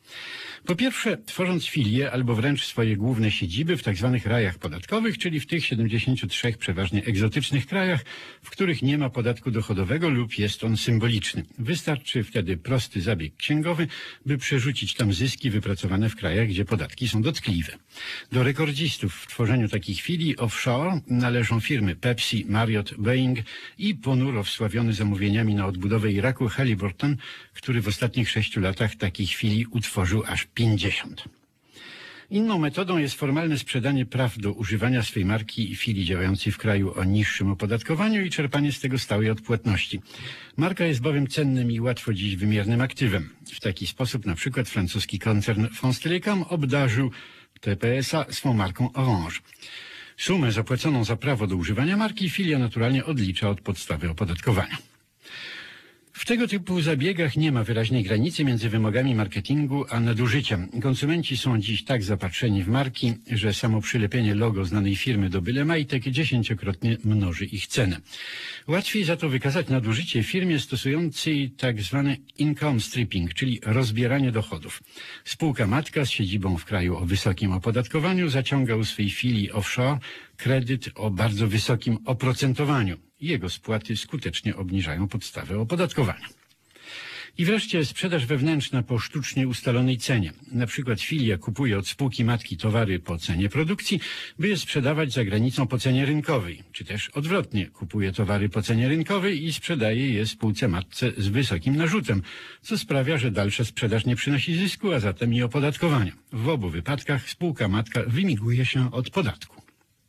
Po pierwsze, tworząc filie albo wręcz swoje główne siedziby w tzw. rajach podatkowych, czyli w tych 73 przeważnie egzotycznych krajach, w których nie ma podatku dochodowego lub jest on symboliczny. Wystarczy wtedy prosty zabieg księgowy, by przerzucić tam zyski wypracowane w krajach, gdzie podatki są dotkliwe. Do rekordzistów w tworzeniu takich filii offshore należą firmy Pepsi, Marriott, Boeing i ponuro wsławiony zamówieniami na odbudowę Iraku Halliburton, który w ostatnich 6 latach takich filii utworzył aż 50. Inną metodą jest formalne sprzedanie praw do używania swej marki i filii działającej w kraju o niższym opodatkowaniu i czerpanie z tego stałej odpłatności. Marka jest bowiem cennym i łatwo dziś wymiernym aktywem. W taki sposób na przykład francuski koncern France Telecom obdarzył TPS-a swą marką Orange. Sumę zapłaconą za prawo do używania marki filia naturalnie odlicza od podstawy opodatkowania. W tego typu zabiegach nie ma wyraźnej granicy między wymogami marketingu a nadużyciem. Konsumenci są dziś tak zapatrzeni w marki, że samo przylepienie logo znanej firmy do byle majtek 10-krotnie mnoży ich cenę. Łatwiej za to wykazać nadużycie firmie stosującej tak zwany income stripping, czyli rozbieranie dochodów. Spółka matka z siedzibą w kraju o wysokim opodatkowaniu zaciąga u swej filii offshore kredyt o bardzo wysokim oprocentowaniu. Jego spłaty skutecznie obniżają podstawę opodatkowania. I wreszcie sprzedaż wewnętrzna po sztucznie ustalonej cenie. Na przykład filia kupuje od spółki matki towary po cenie produkcji, by je sprzedawać za granicą po cenie rynkowej. Czy też odwrotnie, kupuje towary po cenie rynkowej i sprzedaje je spółce matce z wysokim narzutem, co sprawia, że dalsza sprzedaż nie przynosi zysku, a zatem i opodatkowania. W obu wypadkach spółka matka wymiguje się od podatku.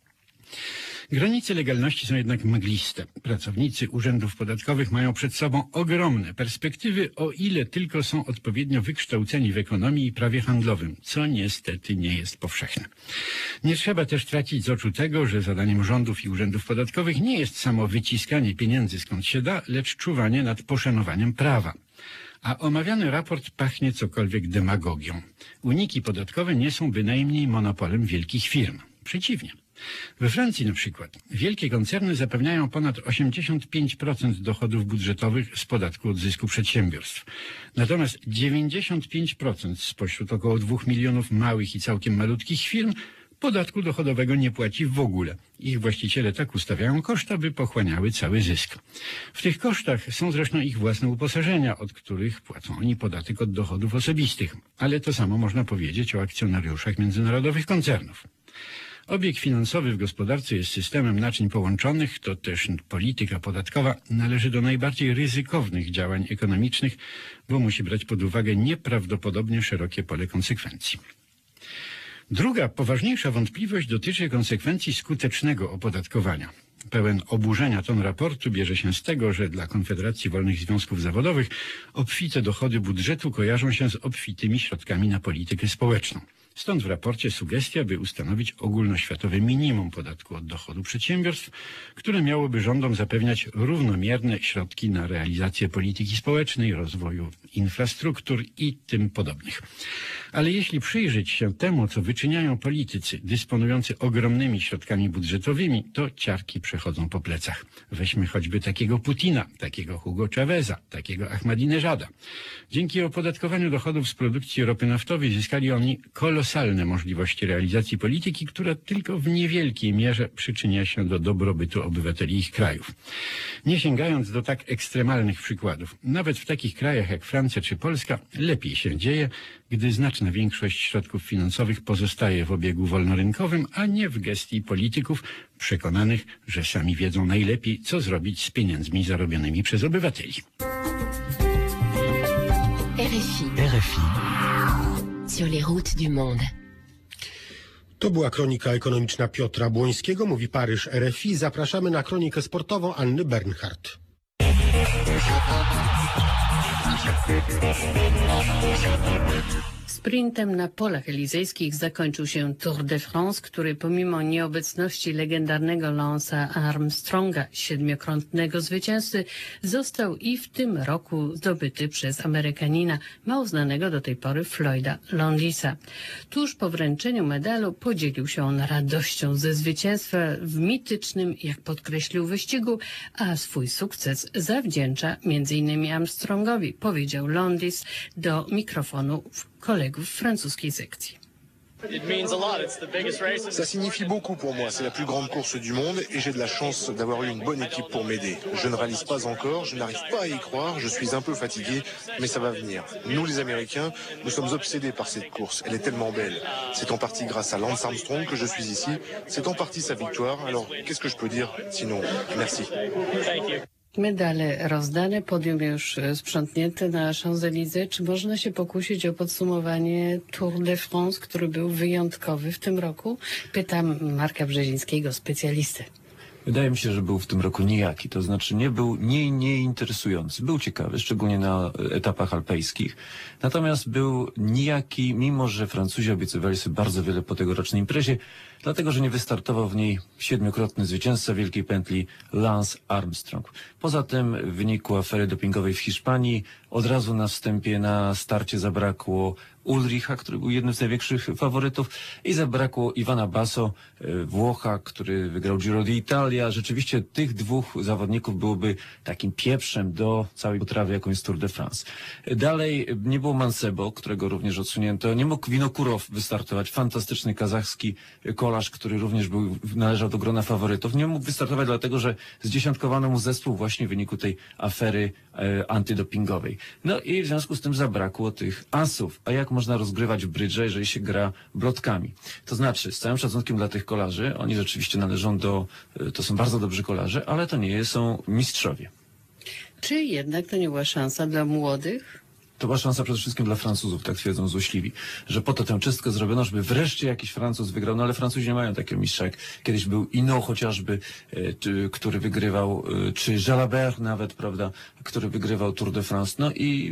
Granice legalności są jednak mgliste. Pracownicy urzędów podatkowych mają przed sobą ogromne perspektywy, o ile tylko są odpowiednio wykształceni w ekonomii i prawie handlowym, co niestety nie jest powszechne. Nie trzeba też tracić z oczu tego, że zadaniem rządów i urzędów podatkowych nie jest samo wyciskanie pieniędzy skąd się da, lecz czuwanie nad poszanowaniem prawa. A omawiany raport pachnie cokolwiek demagogią. Uniki podatkowe nie są bynajmniej monopolem wielkich firm. Przeciwnie. We Francji na przykład wielkie koncerny zapewniają ponad 85% dochodów budżetowych z podatku od zysku przedsiębiorstw. Natomiast 95% spośród około 2 milionów małych i całkiem malutkich firm podatku dochodowego nie płaci w ogóle. Ich właściciele tak ustawiają koszta, by pochłaniały cały zysk. W tych kosztach są zresztą ich własne uposażenia, od których płacą oni podatek od dochodów osobistych. Ale to samo można powiedzieć o akcjonariuszach międzynarodowych koncernów. Obieg finansowy w gospodarce jest systemem naczyń połączonych, to też polityka podatkowa należy do najbardziej ryzykownych działań ekonomicznych, bo musi brać pod uwagę nieprawdopodobnie szerokie pole konsekwencji. Druga, poważniejsza wątpliwość dotyczy konsekwencji skutecznego opodatkowania. Pełen oburzenia ton raportu bierze się z tego, że dla Konfederacji Wolnych Związków Zawodowych obfite dochody budżetu kojarzą się z obfitymi środkami na politykę społeczną. Stąd w raporcie sugestia, by ustanowić ogólnoświatowe minimum podatku od dochodu przedsiębiorstw, które miałoby rządom zapewniać równomierne środki na realizację polityki społecznej, rozwoju infrastruktur i tym podobnych. Ale jeśli przyjrzeć się temu, co wyczyniają politycy dysponujący ogromnymi środkami budżetowymi, to ciarki przechodzą po plecach. Weźmy choćby takiego Putina, takiego Hugo Chaveza, takiego Ahmadinejada. Dzięki opodatkowaniu dochodów z produkcji ropy naftowej zyskali oni kolosalne możliwości realizacji polityki, która tylko w niewielkiej mierze przyczynia się do dobrobytu obywateli ich krajów. Nie sięgając do tak ekstremalnych przykładów, nawet w takich krajach jak Francja czy Polska lepiej się dzieje, gdy znaczna większość środków finansowych pozostaje w obiegu wolnorynkowym, a nie w gestii polityków przekonanych, że sami wiedzą najlepiej, co zrobić z pieniędzmi zarobionymi przez obywateli. RFI. Sur les routes du monde. To była kronika ekonomiczna Piotra Błońskiego, mówi Paryż RFI. Zapraszamy na kronikę sportową Anny Bernhardt. Sprintem na polach elizejskich zakończył się Tour de France, który pomimo nieobecności legendarnego Lance'a Armstronga, 7-krotnego zwycięzcy, został i w tym roku zdobyty przez Amerykanina, mało znanego do tej pory Floyda Landisa. Tuż po wręczeniu medalu podzielił się on radością ze zwycięstwa w mitycznym, jak podkreślił, wyścigu, a swój sukces zawdzięcza m.in. Armstrongowi, powiedział Landis do mikrofonu kolegów francuskiej sekcji. Ça signifie beaucoup pour moi, c'est la plus grande course du monde et j'ai de la chance d'avoir eu une bonne équipe pour m'aider. Je ne réalise pas encore, je n'arrive pas à y croire, je suis un peu fatigué, mais ça va venir. Nous les Américains, nous sommes obsédés par cette course, elle est tellement belle. C'est en partie grâce à Lance Armstrong que je suis ici, c'est en partie sa victoire, alors qu'est-ce que je peux dire sinon merci. Medale rozdane, podium już sprzątnięte na Champs-Élysées. Czy można się pokusić o podsumowanie Tour de France, który był wyjątkowy w tym roku? Pytam Marka Brzezińskiego, specjalistę. Wydaje mi się, że był w tym roku nijaki, to znaczy nie był nieinteresujący. Był ciekawy, szczególnie na etapach alpejskich. Natomiast był nijaki, mimo że Francuzi obiecywali sobie bardzo wiele po tegorocznej imprezie, dlatego że nie wystartował w niej 7-krotny zwycięzca Wielkiej Pętli Lance Armstrong. Poza tym w wyniku afery dopingowej w Hiszpanii od razu na wstępie, na starcie zabrakło Ulricha, który był jednym z największych faworytów, i zabrakło Ivana Basso, Włocha, który wygrał Giro d'Italia. Rzeczywiście tych dwóch zawodników byłoby takim pieprzem do całej potrawy, jaką jest Tour de France. Dalej nie było Mancebo, którego również odsunięto. Nie mógł Winokurow wystartować, fantastyczny kazachski kolarz, który również należał do grona faworytów. Nie mógł wystartować dlatego, że zdziesiątkowano mu zespół właśnie w wyniku tej afery antydopingowej. No i w związku z tym zabrakło tych asów. A jak można rozgrywać w brydże, jeżeli się gra blotkami? To znaczy, z całym szacunkiem dla tych kolarzy, oni rzeczywiście należą to są bardzo dobrzy kolarze, ale to nie są mistrzowie. Czy jednak to nie była szansa dla młodych? To była szansa przede wszystkim dla Francuzów, tak twierdzą złośliwi, że po to tę czystkę zrobiono, żeby wreszcie jakiś Francuz wygrał. No ale Francuzi nie mają takiego mistrza, jak kiedyś był Hinault chociażby, który wygrywał, czy Jalabert nawet, prawda, który wygrywał Tour de France. No i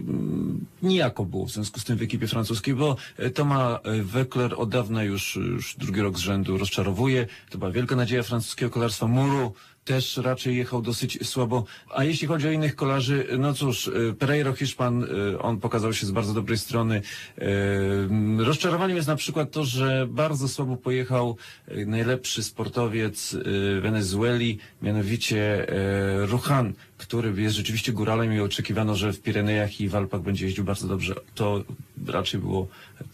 nijako było w związku z tym w ekipie francuskiej, bo Thomas Voeckler od dawna już drugi rok z rzędu rozczarowuje. To była wielka nadzieja francuskiego kolarstwa. Moreau też raczej jechał dosyć słabo. A jeśli chodzi o innych kolarzy, no cóż, Pereiro Hiszpan, on pokazał się z bardzo dobrej strony. Rozczarowaniem jest na przykład to, że bardzo słabo pojechał najlepszy sportowiec Wenezueli, mianowicie Ruchan, który jest rzeczywiście góralem i oczekiwano, że w Pirenejach i w Alpach będzie jeździł bardzo dobrze. To raczej było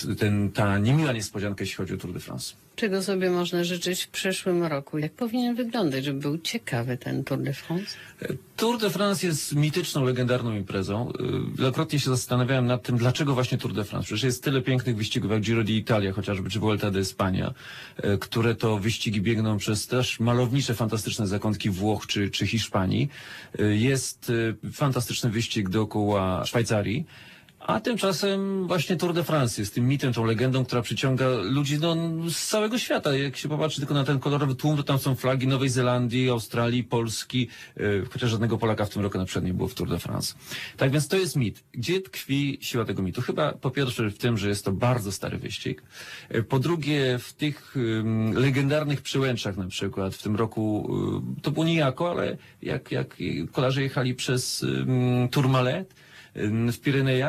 ta niemiła niespodzianka, jeśli chodzi o Tour de France. Czego sobie można życzyć w przyszłym roku? Jak powinien wyglądać, żeby był ciekawy ten Tour de France? Tour de France jest mityczną, legendarną imprezą. Wielokrotnie się zastanawiałem nad tym, dlaczego właśnie Tour de France. Przecież jest tyle pięknych wyścigów, jak Giro d'Italia chociażby, czy Vuelta d'Espania, które to wyścigi biegną przez też malownicze, fantastyczne zakątki Włoch czy Hiszpanii. Jest fantastyczny wyścig dookoła Szwajcarii. A tymczasem właśnie Tour de France jest tym mitem, tą legendą, która przyciąga ludzi z całego świata. Jak się popatrzy tylko na ten kolorowy tłum, to tam są flagi Nowej Zelandii, Australii, Polski, chociaż żadnego Polaka w tym roku na przykład nie było w Tour de France. Tak więc to jest mit. Gdzie tkwi siła tego mitu? Chyba po pierwsze w tym, że jest to bardzo stary wyścig. Po drugie w tych legendarnych przełęczach na przykład. W tym roku to było nijako, ale jak kolarze jechali przez Tourmalet w Pirenejach,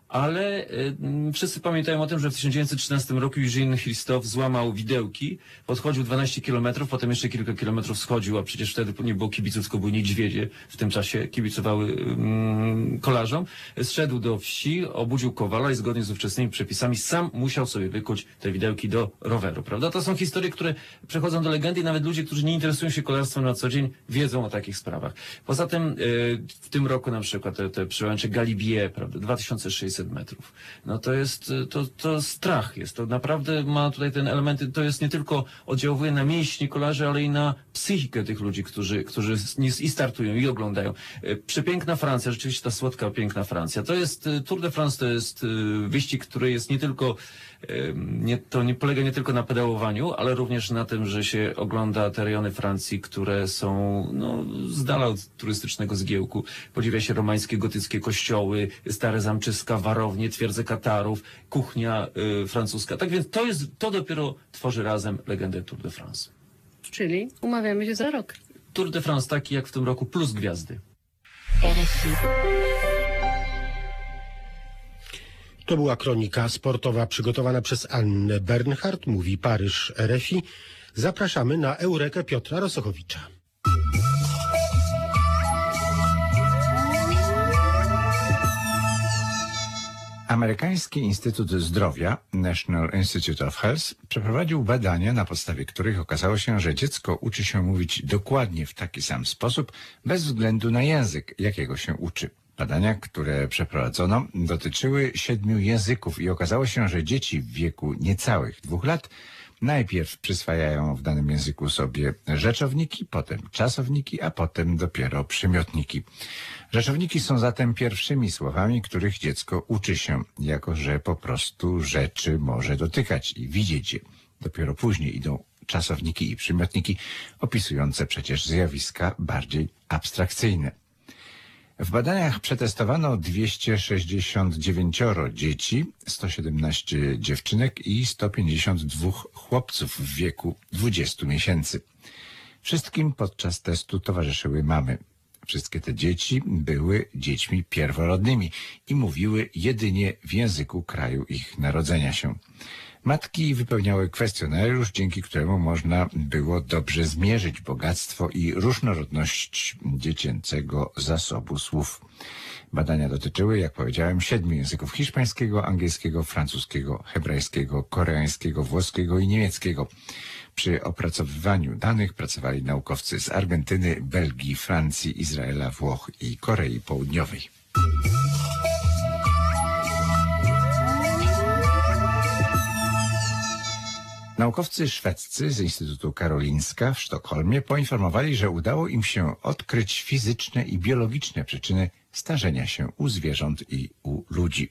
ale wszyscy pamiętają o tym, że w 1913 roku Eugene Christophe złamał widełki, podchodził 12 kilometrów, potem jeszcze kilka kilometrów schodził, a przecież wtedy nie było kibiców, tylko były niedźwiedzie. W tym czasie kibicowały kolarzom. Zszedł do wsi, obudził kowala i zgodnie z ówczesnymi przepisami sam musiał sobie wykuć te widełki do roweru, prawda? To są historie, które przechodzą do legendy i nawet ludzie, którzy nie interesują się kolarstwem na co dzień, wiedzą o takich sprawach. Poza tym w tym roku na przykład te przełęcze Galibier, prawda, 2600 metrów. No to jest, to strach jest. To naprawdę ma tutaj ten element, to jest nie tylko oddziałuje na mięśnie kolarzy, ale i na psychikę tych ludzi, którzy i startują, i oglądają. Przepiękna Francja, rzeczywiście ta słodka, piękna Francja. To jest, Tour de France to jest wyścig, który jest nie tylko, nie polega nie tylko na pedałowaniu, ale również na tym, że się ogląda te rejony Francji, które są z dala od turystycznego zgiełku. Podziwia się romańskie, gotyckie kościoły, stare zamczyska, warownie, twierdze Katarów, kuchnia francuska. Tak więc to dopiero tworzy razem legendę Tour de France. Czyli umawiamy się za rok. Tour de France taki jak w tym roku, plus gwiazdy. RFI. To była kronika sportowa przygotowana przez Annę Bernhardt, mówi Paryż RFI. Zapraszamy na Eurekę Piotra Rosochowicza. Amerykański Instytut Zdrowia, National Institute of Health, przeprowadził badania, na podstawie których okazało się, że dziecko uczy się mówić dokładnie w taki sam sposób, bez względu na język, jakiego się uczy. Badania, które przeprowadzono, dotyczyły 7 języków i okazało się, że dzieci w wieku niecałych 2 lat najpierw przyswajają w danym języku sobie rzeczowniki, potem czasowniki, a potem dopiero przymiotniki. Rzeczowniki są zatem pierwszymi słowami, których dziecko uczy się, jako że po prostu rzeczy może dotykać i widzieć je. Dopiero później idą czasowniki i przymiotniki, opisujące przecież zjawiska bardziej abstrakcyjne. W badaniach przetestowano 269 dzieci, 117 dziewczynek i 152 chłopców w wieku 20 miesięcy. Wszystkim podczas testu towarzyszyły mamy. Wszystkie te dzieci były dziećmi pierworodnymi i mówiły jedynie w języku kraju ich narodzenia się. Matki wypełniały kwestionariusz, dzięki któremu można było dobrze zmierzyć bogactwo i różnorodność dziecięcego zasobu słów. Badania dotyczyły, jak powiedziałem, 7 języków: hiszpańskiego, angielskiego, francuskiego, hebrajskiego, koreańskiego, włoskiego i niemieckiego. Przy opracowywaniu danych pracowali naukowcy z Argentyny, Belgii, Francji, Izraela, Włoch i Korei Południowej. Naukowcy szwedzcy z Instytutu Karolinska w Sztokholmie poinformowali, że udało im się odkryć fizyczne i biologiczne przyczyny starzenia się u zwierząt i u ludzi.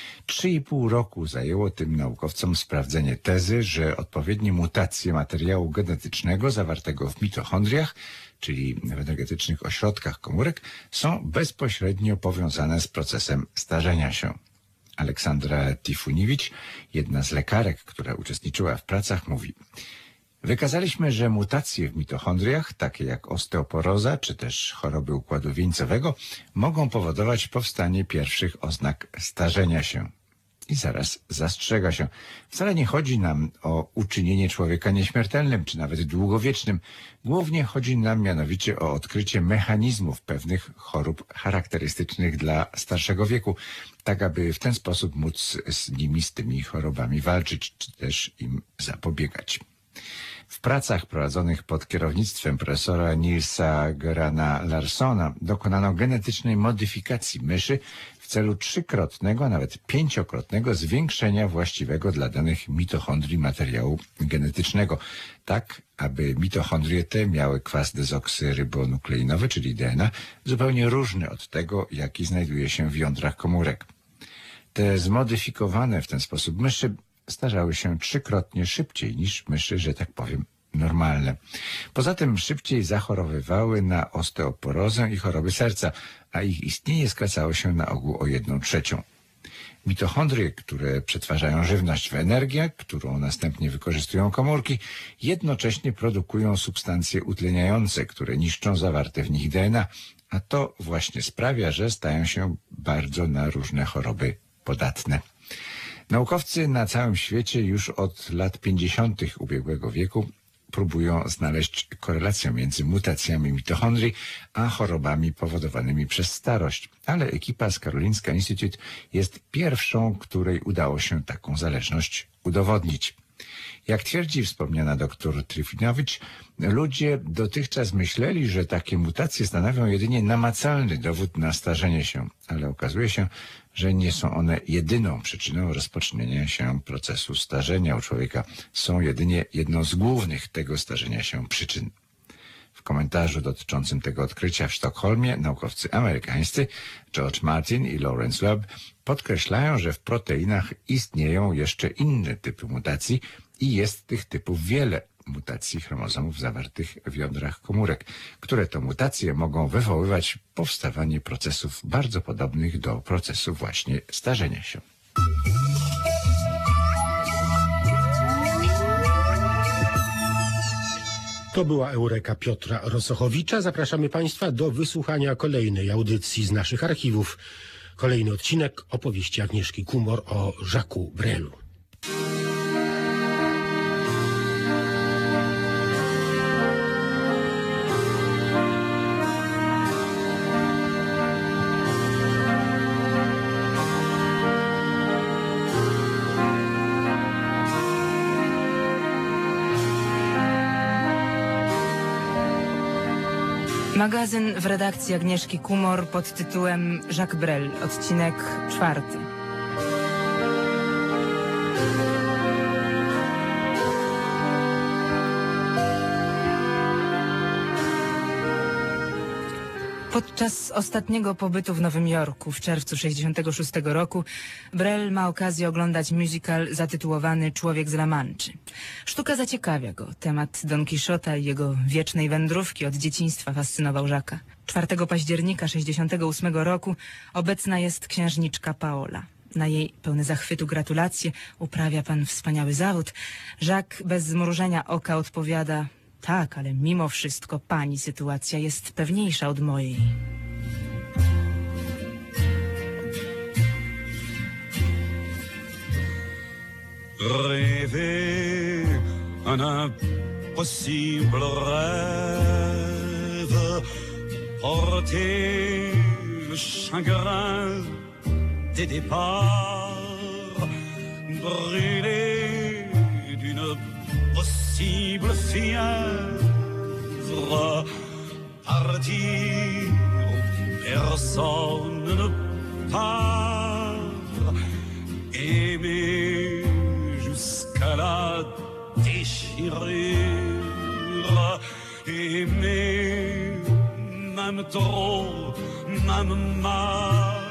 3,5 roku zajęło tym naukowcom sprawdzenie tezy, że odpowiednie mutacje materiału genetycznego zawartego w mitochondriach, czyli w energetycznych ośrodkach komórek, są bezpośrednio powiązane z procesem starzenia się. Aleksandra Tifuniewicz, jedna z lekarek, która uczestniczyła w pracach, mówi: wykazaliśmy, że mutacje w mitochondriach, takie jak osteoporoza czy też choroby układu wieńcowego, mogą powodować powstanie pierwszych oznak starzenia się. I zaraz zastrzega się. Wcale nie chodzi nam o uczynienie człowieka nieśmiertelnym, czy nawet długowiecznym. Głównie chodzi nam mianowicie o odkrycie mechanizmów pewnych chorób charakterystycznych dla starszego wieku, tak aby w ten sposób móc z tymi chorobami walczyć, czy też im zapobiegać. W pracach prowadzonych pod kierownictwem profesora Nilsa Görana Larssona dokonano genetycznej modyfikacji myszy w celu 3-krotnego, a nawet 5-krotnego zwiększenia właściwego dla danych mitochondrii materiału genetycznego, tak aby mitochondrie te miały kwas dezoksyrybonukleinowy, czyli DNA, zupełnie różny od tego, jaki znajduje się w jądrach komórek. Te zmodyfikowane w ten sposób myszy starzały się 3-krotnie szybciej niż myszy, że tak powiem, normalne. Poza tym szybciej zachorowywały na osteoporozę i choroby serca, a ich istnienie skracało się na ogół o 1/3. Mitochondrie, które przetwarzają żywność w energię, którą następnie wykorzystują komórki, jednocześnie produkują substancje utleniające, które niszczą zawarte w nich DNA, a to właśnie sprawia, że stają się bardzo na różne choroby podatne. Naukowcy na całym świecie już od lat 50. ubiegłego wieku próbują znaleźć korelację między mutacjami mitochondrii a chorobami powodowanymi przez starość. Ale ekipa z Karolinska Institute jest pierwszą, której udało się taką zależność udowodnić. Jak twierdzi wspomniana dr Trifinowicz, ludzie dotychczas myśleli, że takie mutacje stanowią jedynie namacalny dowód na starzenie się, ale okazuje się, że nie są one jedyną przyczyną rozpoczynania się procesu starzenia u człowieka. Są jedynie jedną z głównych tego starzenia się przyczyn. W komentarzu dotyczącym tego odkrycia w Sztokholmie naukowcy amerykańscy George Martin i Lawrence Webb podkreślają, że w proteinach istnieją jeszcze inne typy mutacji i jest tych typów wiele mutacji chromozomów zawartych w jądrach komórek, które to mutacje mogą wywoływać powstawanie procesów bardzo podobnych do procesu właśnie starzenia się. To była Eureka Piotra Rosochowicza. Zapraszamy Państwa do wysłuchania kolejnej audycji z naszych archiwów. Kolejny odcinek opowieści Agnieszki Kumor o Jacquesu Brelu. Magazyn w redakcji Agnieszki Kumor pod tytułem Jacques Brel, odcinek 4. Podczas ostatniego pobytu w Nowym Jorku w czerwcu 1966 roku Brel ma okazję oglądać musical zatytułowany Człowiek z La Manczy. Sztuka zaciekawia go. Temat Don Quixota i jego wiecznej wędrówki od dzieciństwa fascynował Jacques'a. 4 października 1968 roku obecna jest księżniczka Paola. Na jej pełne zachwytu gratulacje, uprawia pan wspaniały zawód. Jacques bez zmrużenia oka odpowiada: tak, ale mimo wszystko pani sytuacja jest pewniejsza od mojej. Rêver un impossible rêve, porter le chagrin des départs, brûler d'une possible fièvre, partir où personne ne part, aimer jusqu'à la déchirure, aimer même trop, même mal,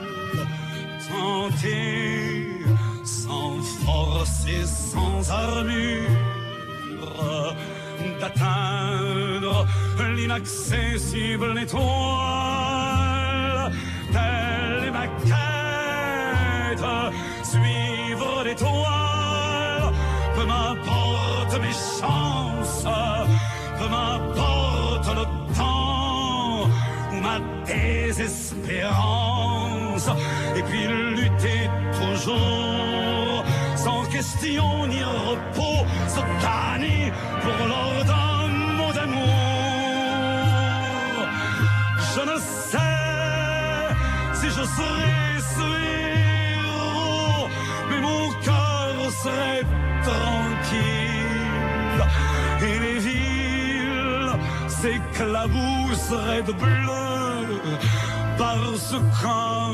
tenter sans force et sans armure, d'atteindre l'inaccessible étoile. Telle est ma quête, suivre l'étoile. Peu m'importe mes chances, peu m'importe le temps ou ma désespérance. Et puis lutter toujours, sans question ni repos, se tanner pour l'ordre d'un mot d'amour. Je ne sais si je serai ce héros, mais mon cœur serait tranquille et les villes s'éclabousseraient de bleu parce qu'un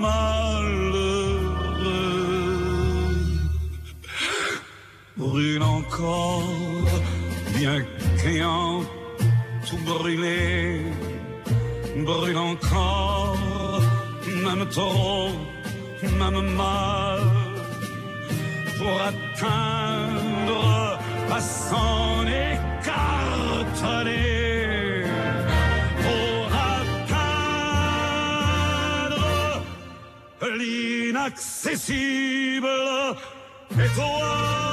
malheureux brûle encore, bien qu'ayant tout brûlé, brûle encore, même trop, même mal, pour atteindre à s'en écarteler, pour atteindre l'inaccessible étoile.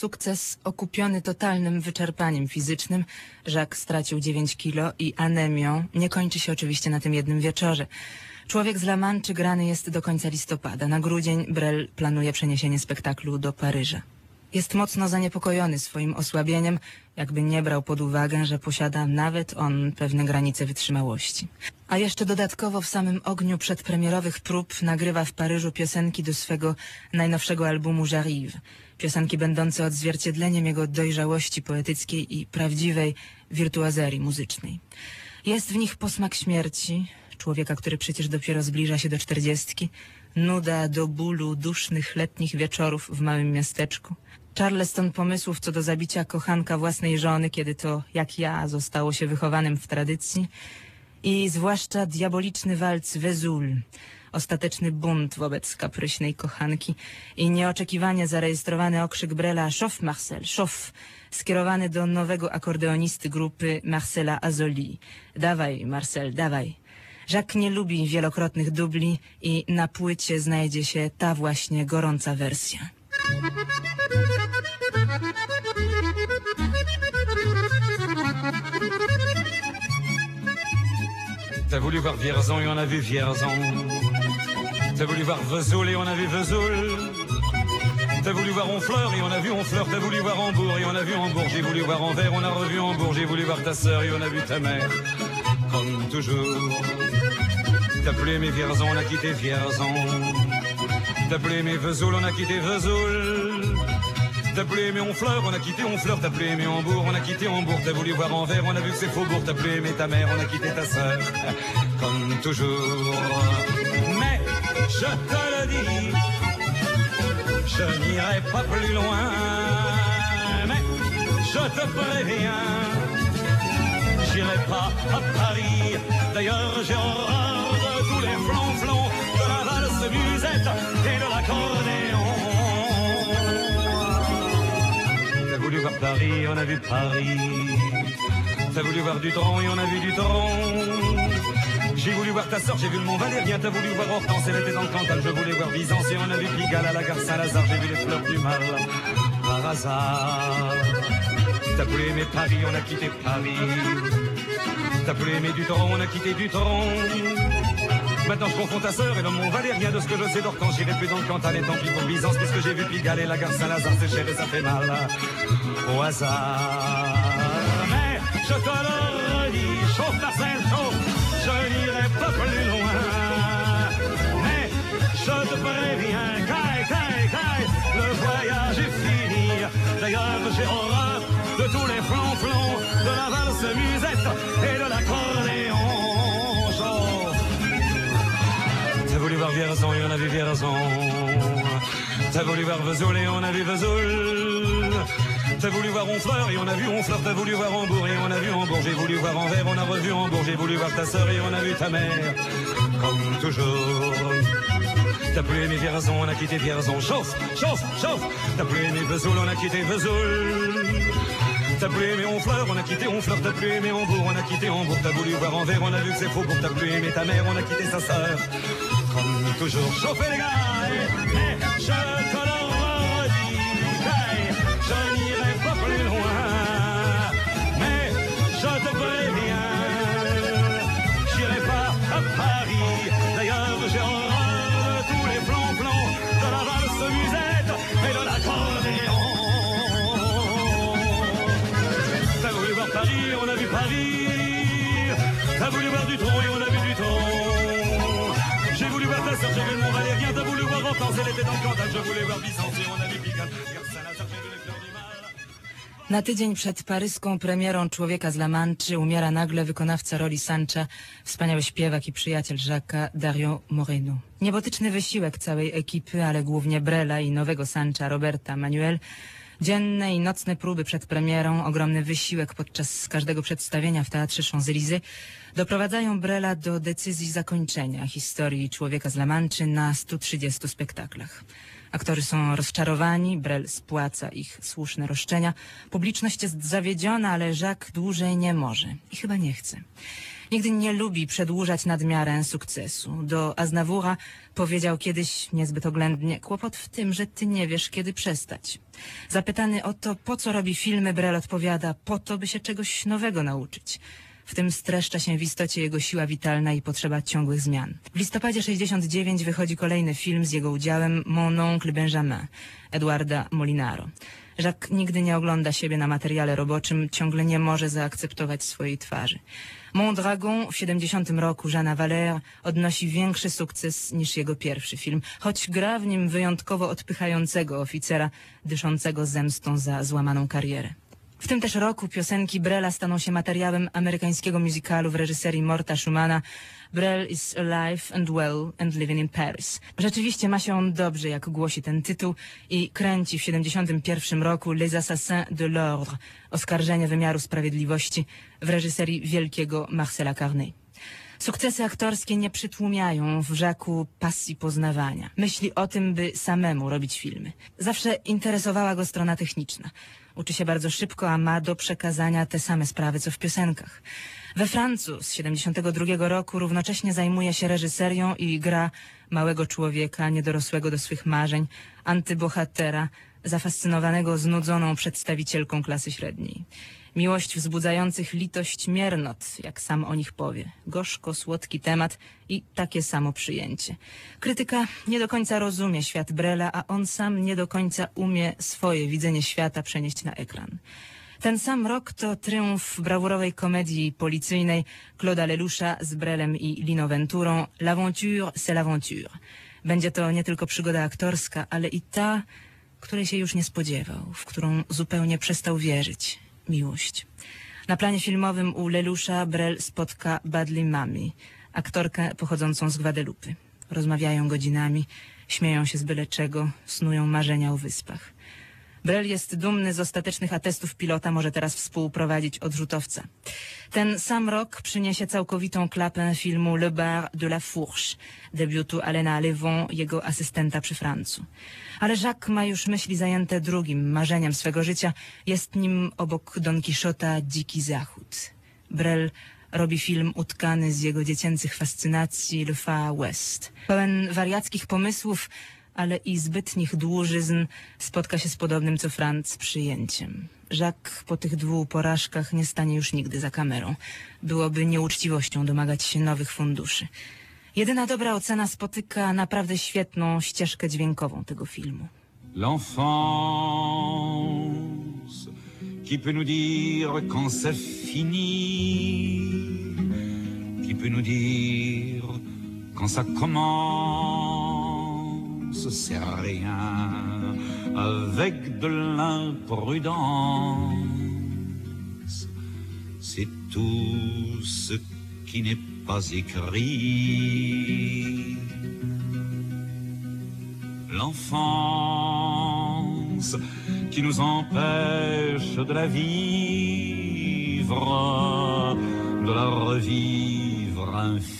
sukces okupiony totalnym wyczerpaniem fizycznym. Jacques stracił 9 kilo i anemią nie kończy się oczywiście na tym jednym wieczorze. Człowiek z La Manczy grany jest do końca listopada. Na grudzień Brel planuje przeniesienie spektaklu do Paryża. Jest mocno zaniepokojony swoim osłabieniem, jakby nie brał pod uwagę, że posiada nawet on pewne granice wytrzymałości. A jeszcze dodatkowo w samym ogniu przedpremierowych prób nagrywa w Paryżu piosenki do swego najnowszego albumu J'arrive. Piosenki będące odzwierciedleniem jego dojrzałości poetyckiej i prawdziwej wirtuazerii muzycznej. Jest w nich posmak śmierci, człowieka, który przecież dopiero zbliża się do 40, nuda do bólu dusznych letnich wieczorów w małym miasteczku, Charleston pomysłów co do zabicia kochanka własnej żony, kiedy to, jak ja, zostało się wychowanym w tradycji, i zwłaszcza diaboliczny walc Vesoul, ostateczny bunt wobec kapryśnej kochanki i nieoczekiwanie zarejestrowany okrzyk Brela "Chauffe Marcel, chauffe", skierowany do nowego akordeonisty grupy Marcela Azoli. Dawaj, Marcel, dawaj. Jacques nie lubi wielokrotnych dubli i na płycie znajdzie się ta właśnie gorąca wersja. T'as voulu voir Vierzon et on a vu Vierzon. T'as voulu voir Vesoul et on a vu Vesoul. T'as voulu voir Honfleur et on a vu Honfleur. T'as voulu voir Hambourg et on a vu Hambourg. J'ai voulu voir Anvers, on a revu Hambourg. J'ai voulu voir ta sœur et on a vu ta mère. Comme toujours. T'as plus aimé Vierzon, on a quitté Vierzon. T'as plus aimé Vesoul, on a quitté Vesoul. T'as plus aimé Honfleur, on a quitté Honfleur. T'as plus aimé Hambourg, on a quitté Hambourg. T'as voulu voir Anvers, on a vu que c'est Faubourg. T'as plus aimé ta mère, on a quitté ta sœur. Comme toujours. Mais je te le dis, je n'irai pas plus loin. Mais je te préviens, j'irai pas à Paris. D'ailleurs, j'ai horreur de tous les flonflons, de la valse musette et de l'accordéon. T'as voulu voir Paris, on a vu Paris. T'as voulu voir Dutron et on a vu Dutron. J'ai voulu voir ta sœur, j'ai vu le Mont Valérien. T'as voulu voir Hortense, elle était dans le Cantal. Je voulais voir Byzance et on a vu Pigalle à la gare Saint-Lazare. J'ai vu les fleurs du mal par hasard. T'as voulu aimer Paris, on a quitté Paris. T'as voulu aimer Dutron, on a quitté Dutron. Maintenant je confonds ta sœur et le Mont Valérien. De ce que je sais d'Hortense, j'irai plus dans le Cantal. Et tant pis pour Byzance, puisque j'ai vu Pigalle et la gare Saint-Lazare. C'est cher et ça fait mal au hasard. Mais je te le redis, chauffe Marcel, chauffe. Je n'irai pas plus loin. Mais je te préviens, caille, caille, caille, le voyage est fini. D'ailleurs j'ai horreur de tous les flonflons, de la valse musette et de l'accordéon. T'as voulu voir Vierzon et on a vu Vierzon. T'as voulu voir Vesoul et on a vu Vesoul. T'as voulu voir Honfleur et on a vu Honfleur. T'as voulu voir Hambourg et on a vu Hambourg. J'ai voulu voir Anvers, on a revu Hambourg. J'ai voulu voir ta sœur et on a vu ta mère. Comme toujours. T'as plus aimé Vierzon, on a quitté Vierzon. Chauffe, chauffe, chauffe. T'as plus aimé Vesoul, on a quitté Vesoul. T'as plus aimé Honfleur, on a quitté Honfleur. T'as plus aimé Hambourg, on a quitté Hambourg. T'as voulu voir Anvers, on a vu que c'est Faubourg. T'as plus aimé ta mère, on a quitté sa sœur. Comme toujours. Chauffez les gars, et je te le redis, je n'irai pas plus loin. Mais je te préviens, j'irai pas à Paris. D'ailleurs j'ai horreur de tous les plans de la valse musette et de l'accordéon. T'as voulu voir Paris, on a vu Paris. T'as voulu voir Dutron et on a vu Dutron. J'ai voulu voir ta sœur, j'ai vu le Mont Valérien. T'as voulu voir Hortense, elle était dans le Cantal. Je voulais voir Byzance et on a vu Pigalle. Na tydzień przed paryską premierą Człowieka z La Manczy umiera nagle wykonawca roli Sancha, wspaniały śpiewak i przyjaciel Jacques'a, Dario Moreno. Niebotyczny wysiłek całej ekipy, ale głównie Brela i nowego Sancha, Roberta Manuel. Dzienne i nocne próby przed premierą, ogromny wysiłek podczas każdego przedstawienia w Teatrze Champs-Élysées doprowadzają Brela do decyzji zakończenia historii Człowieka z La Manczy na 130 spektaklach. Aktorzy są rozczarowani, Brel spłaca ich słuszne roszczenia. Publiczność jest zawiedziona, ale Jacques dłużej nie może i chyba nie chce. Nigdy nie lubi przedłużać nadmiarem sukcesu. Do Aznavoura powiedział kiedyś niezbyt oględnie: kłopot w tym, że ty nie wiesz, kiedy przestać. Zapytany o to, po co robi filmy, Brel odpowiada: po to, by się czegoś nowego nauczyć. W tym streszcza się w istocie jego siła witalna i potrzeba ciągłych zmian. W listopadzie 69 wychodzi kolejny film z jego udziałem, Mon oncle Benjamin, Eduarda Molinaro. Jacques nigdy nie ogląda siebie na materiale roboczym, ciągle nie może zaakceptować swojej twarzy. Mon Dragon w 70 roku Jeana Valère odnosi większy sukces niż jego pierwszy film, choć gra w nim wyjątkowo odpychającego oficera, dyszącego zemstą za złamaną karierę. W tym też roku piosenki Brela staną się materiałem amerykańskiego musicalu w reżyserii Morta Schumana Brel is alive and well and living in Paris. Rzeczywiście ma się on dobrze, jak głosi ten tytuł, i kręci w 71 roku Les Assassins de l'Ordre, oskarżenie wymiaru sprawiedliwości, w reżyserii wielkiego Marcela Carné. Sukcesy aktorskie nie przytłumiają w Jacquesu pasji poznawania. Myśli o tym, by samemu robić filmy. Zawsze interesowała go strona techniczna. Uczy się bardzo szybko, a ma do przekazania te same sprawy, co w piosenkach. We Francu z 72 roku równocześnie zajmuje się reżyserią i gra małego człowieka, niedorosłego do swych marzeń, antybohatera, zafascynowanego znudzoną przedstawicielką klasy średniej. Miłość wzbudzających litość miernot, jak sam o nich powie. Gorzko-słodki temat i takie samo przyjęcie. Krytyka nie do końca rozumie świat Brela, a on sam nie do końca umie swoje widzenie świata przenieść na ekran. Ten sam rok to triumf brawurowej komedii policyjnej Claude'a Leloucha z Brelem i Lino Venturą L'aventure, c'est l'aventure. Będzie to nie tylko przygoda aktorska, ale i ta, której się już nie spodziewał, w którą zupełnie przestał wierzyć. Miłość. Na planie filmowym u Leloucha Brel spotka Badly Mami, aktorkę pochodzącą z Gwadelupy. Rozmawiają godzinami, śmieją się z byle czego, snują marzenia o wyspach. Brel jest dumny z ostatecznych atestów pilota, może teraz współprowadzić odrzutowca. Ten sam rok przyniesie całkowitą klapę filmu Le Bar de la Fourche, debiutu Alaina Levon, jego asystenta przy Francu. Ale Jacques ma już myśli zajęte drugim marzeniem swego życia. Jest nim obok Don Quixota Dziki Zachód. Brel robi film utkany z jego dziecięcych fascynacji Le Far West. Pełen wariackich pomysłów, ale i zbytnich dłużyzn, spotka się z podobnym co Franz przyjęciem. Jacques po tych 2 porażkach nie stanie już nigdy za kamerą. Byłoby nieuczciwością domagać się nowych funduszy. Jedyna dobra ocena spotyka naprawdę świetną ścieżkę dźwiękową tego filmu. L'enfance qui peut nous dire quand c'est fini, qui peut nous dire quand ça commence, c'est rien avec de l'imprudence, c'est tout ce qui n'est pas écrit. L'enfance qui nous empêche de la vivre, de la revivre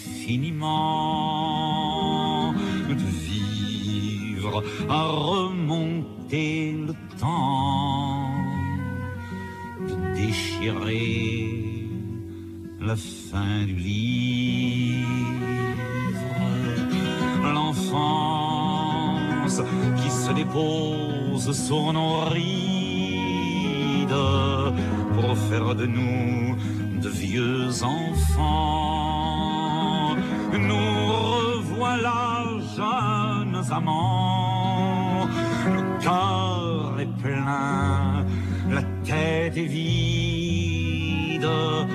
infiniment, de vivre à remonter le temps, de déchirer la fin du livre. L'enfance qui se dépose sur nos rides pour faire de nous de vieux enfants. Nous revoilà jeunes amants, le cœur est plein, la tête est vide,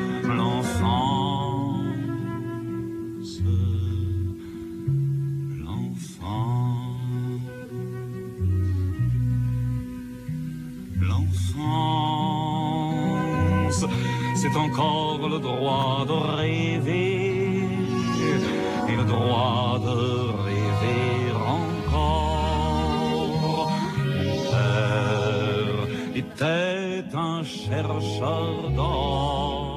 l'enfance, l'enfance, c'est encore le droit de rêver et le droit de rêver encore. Mon père était un chercheur d'or.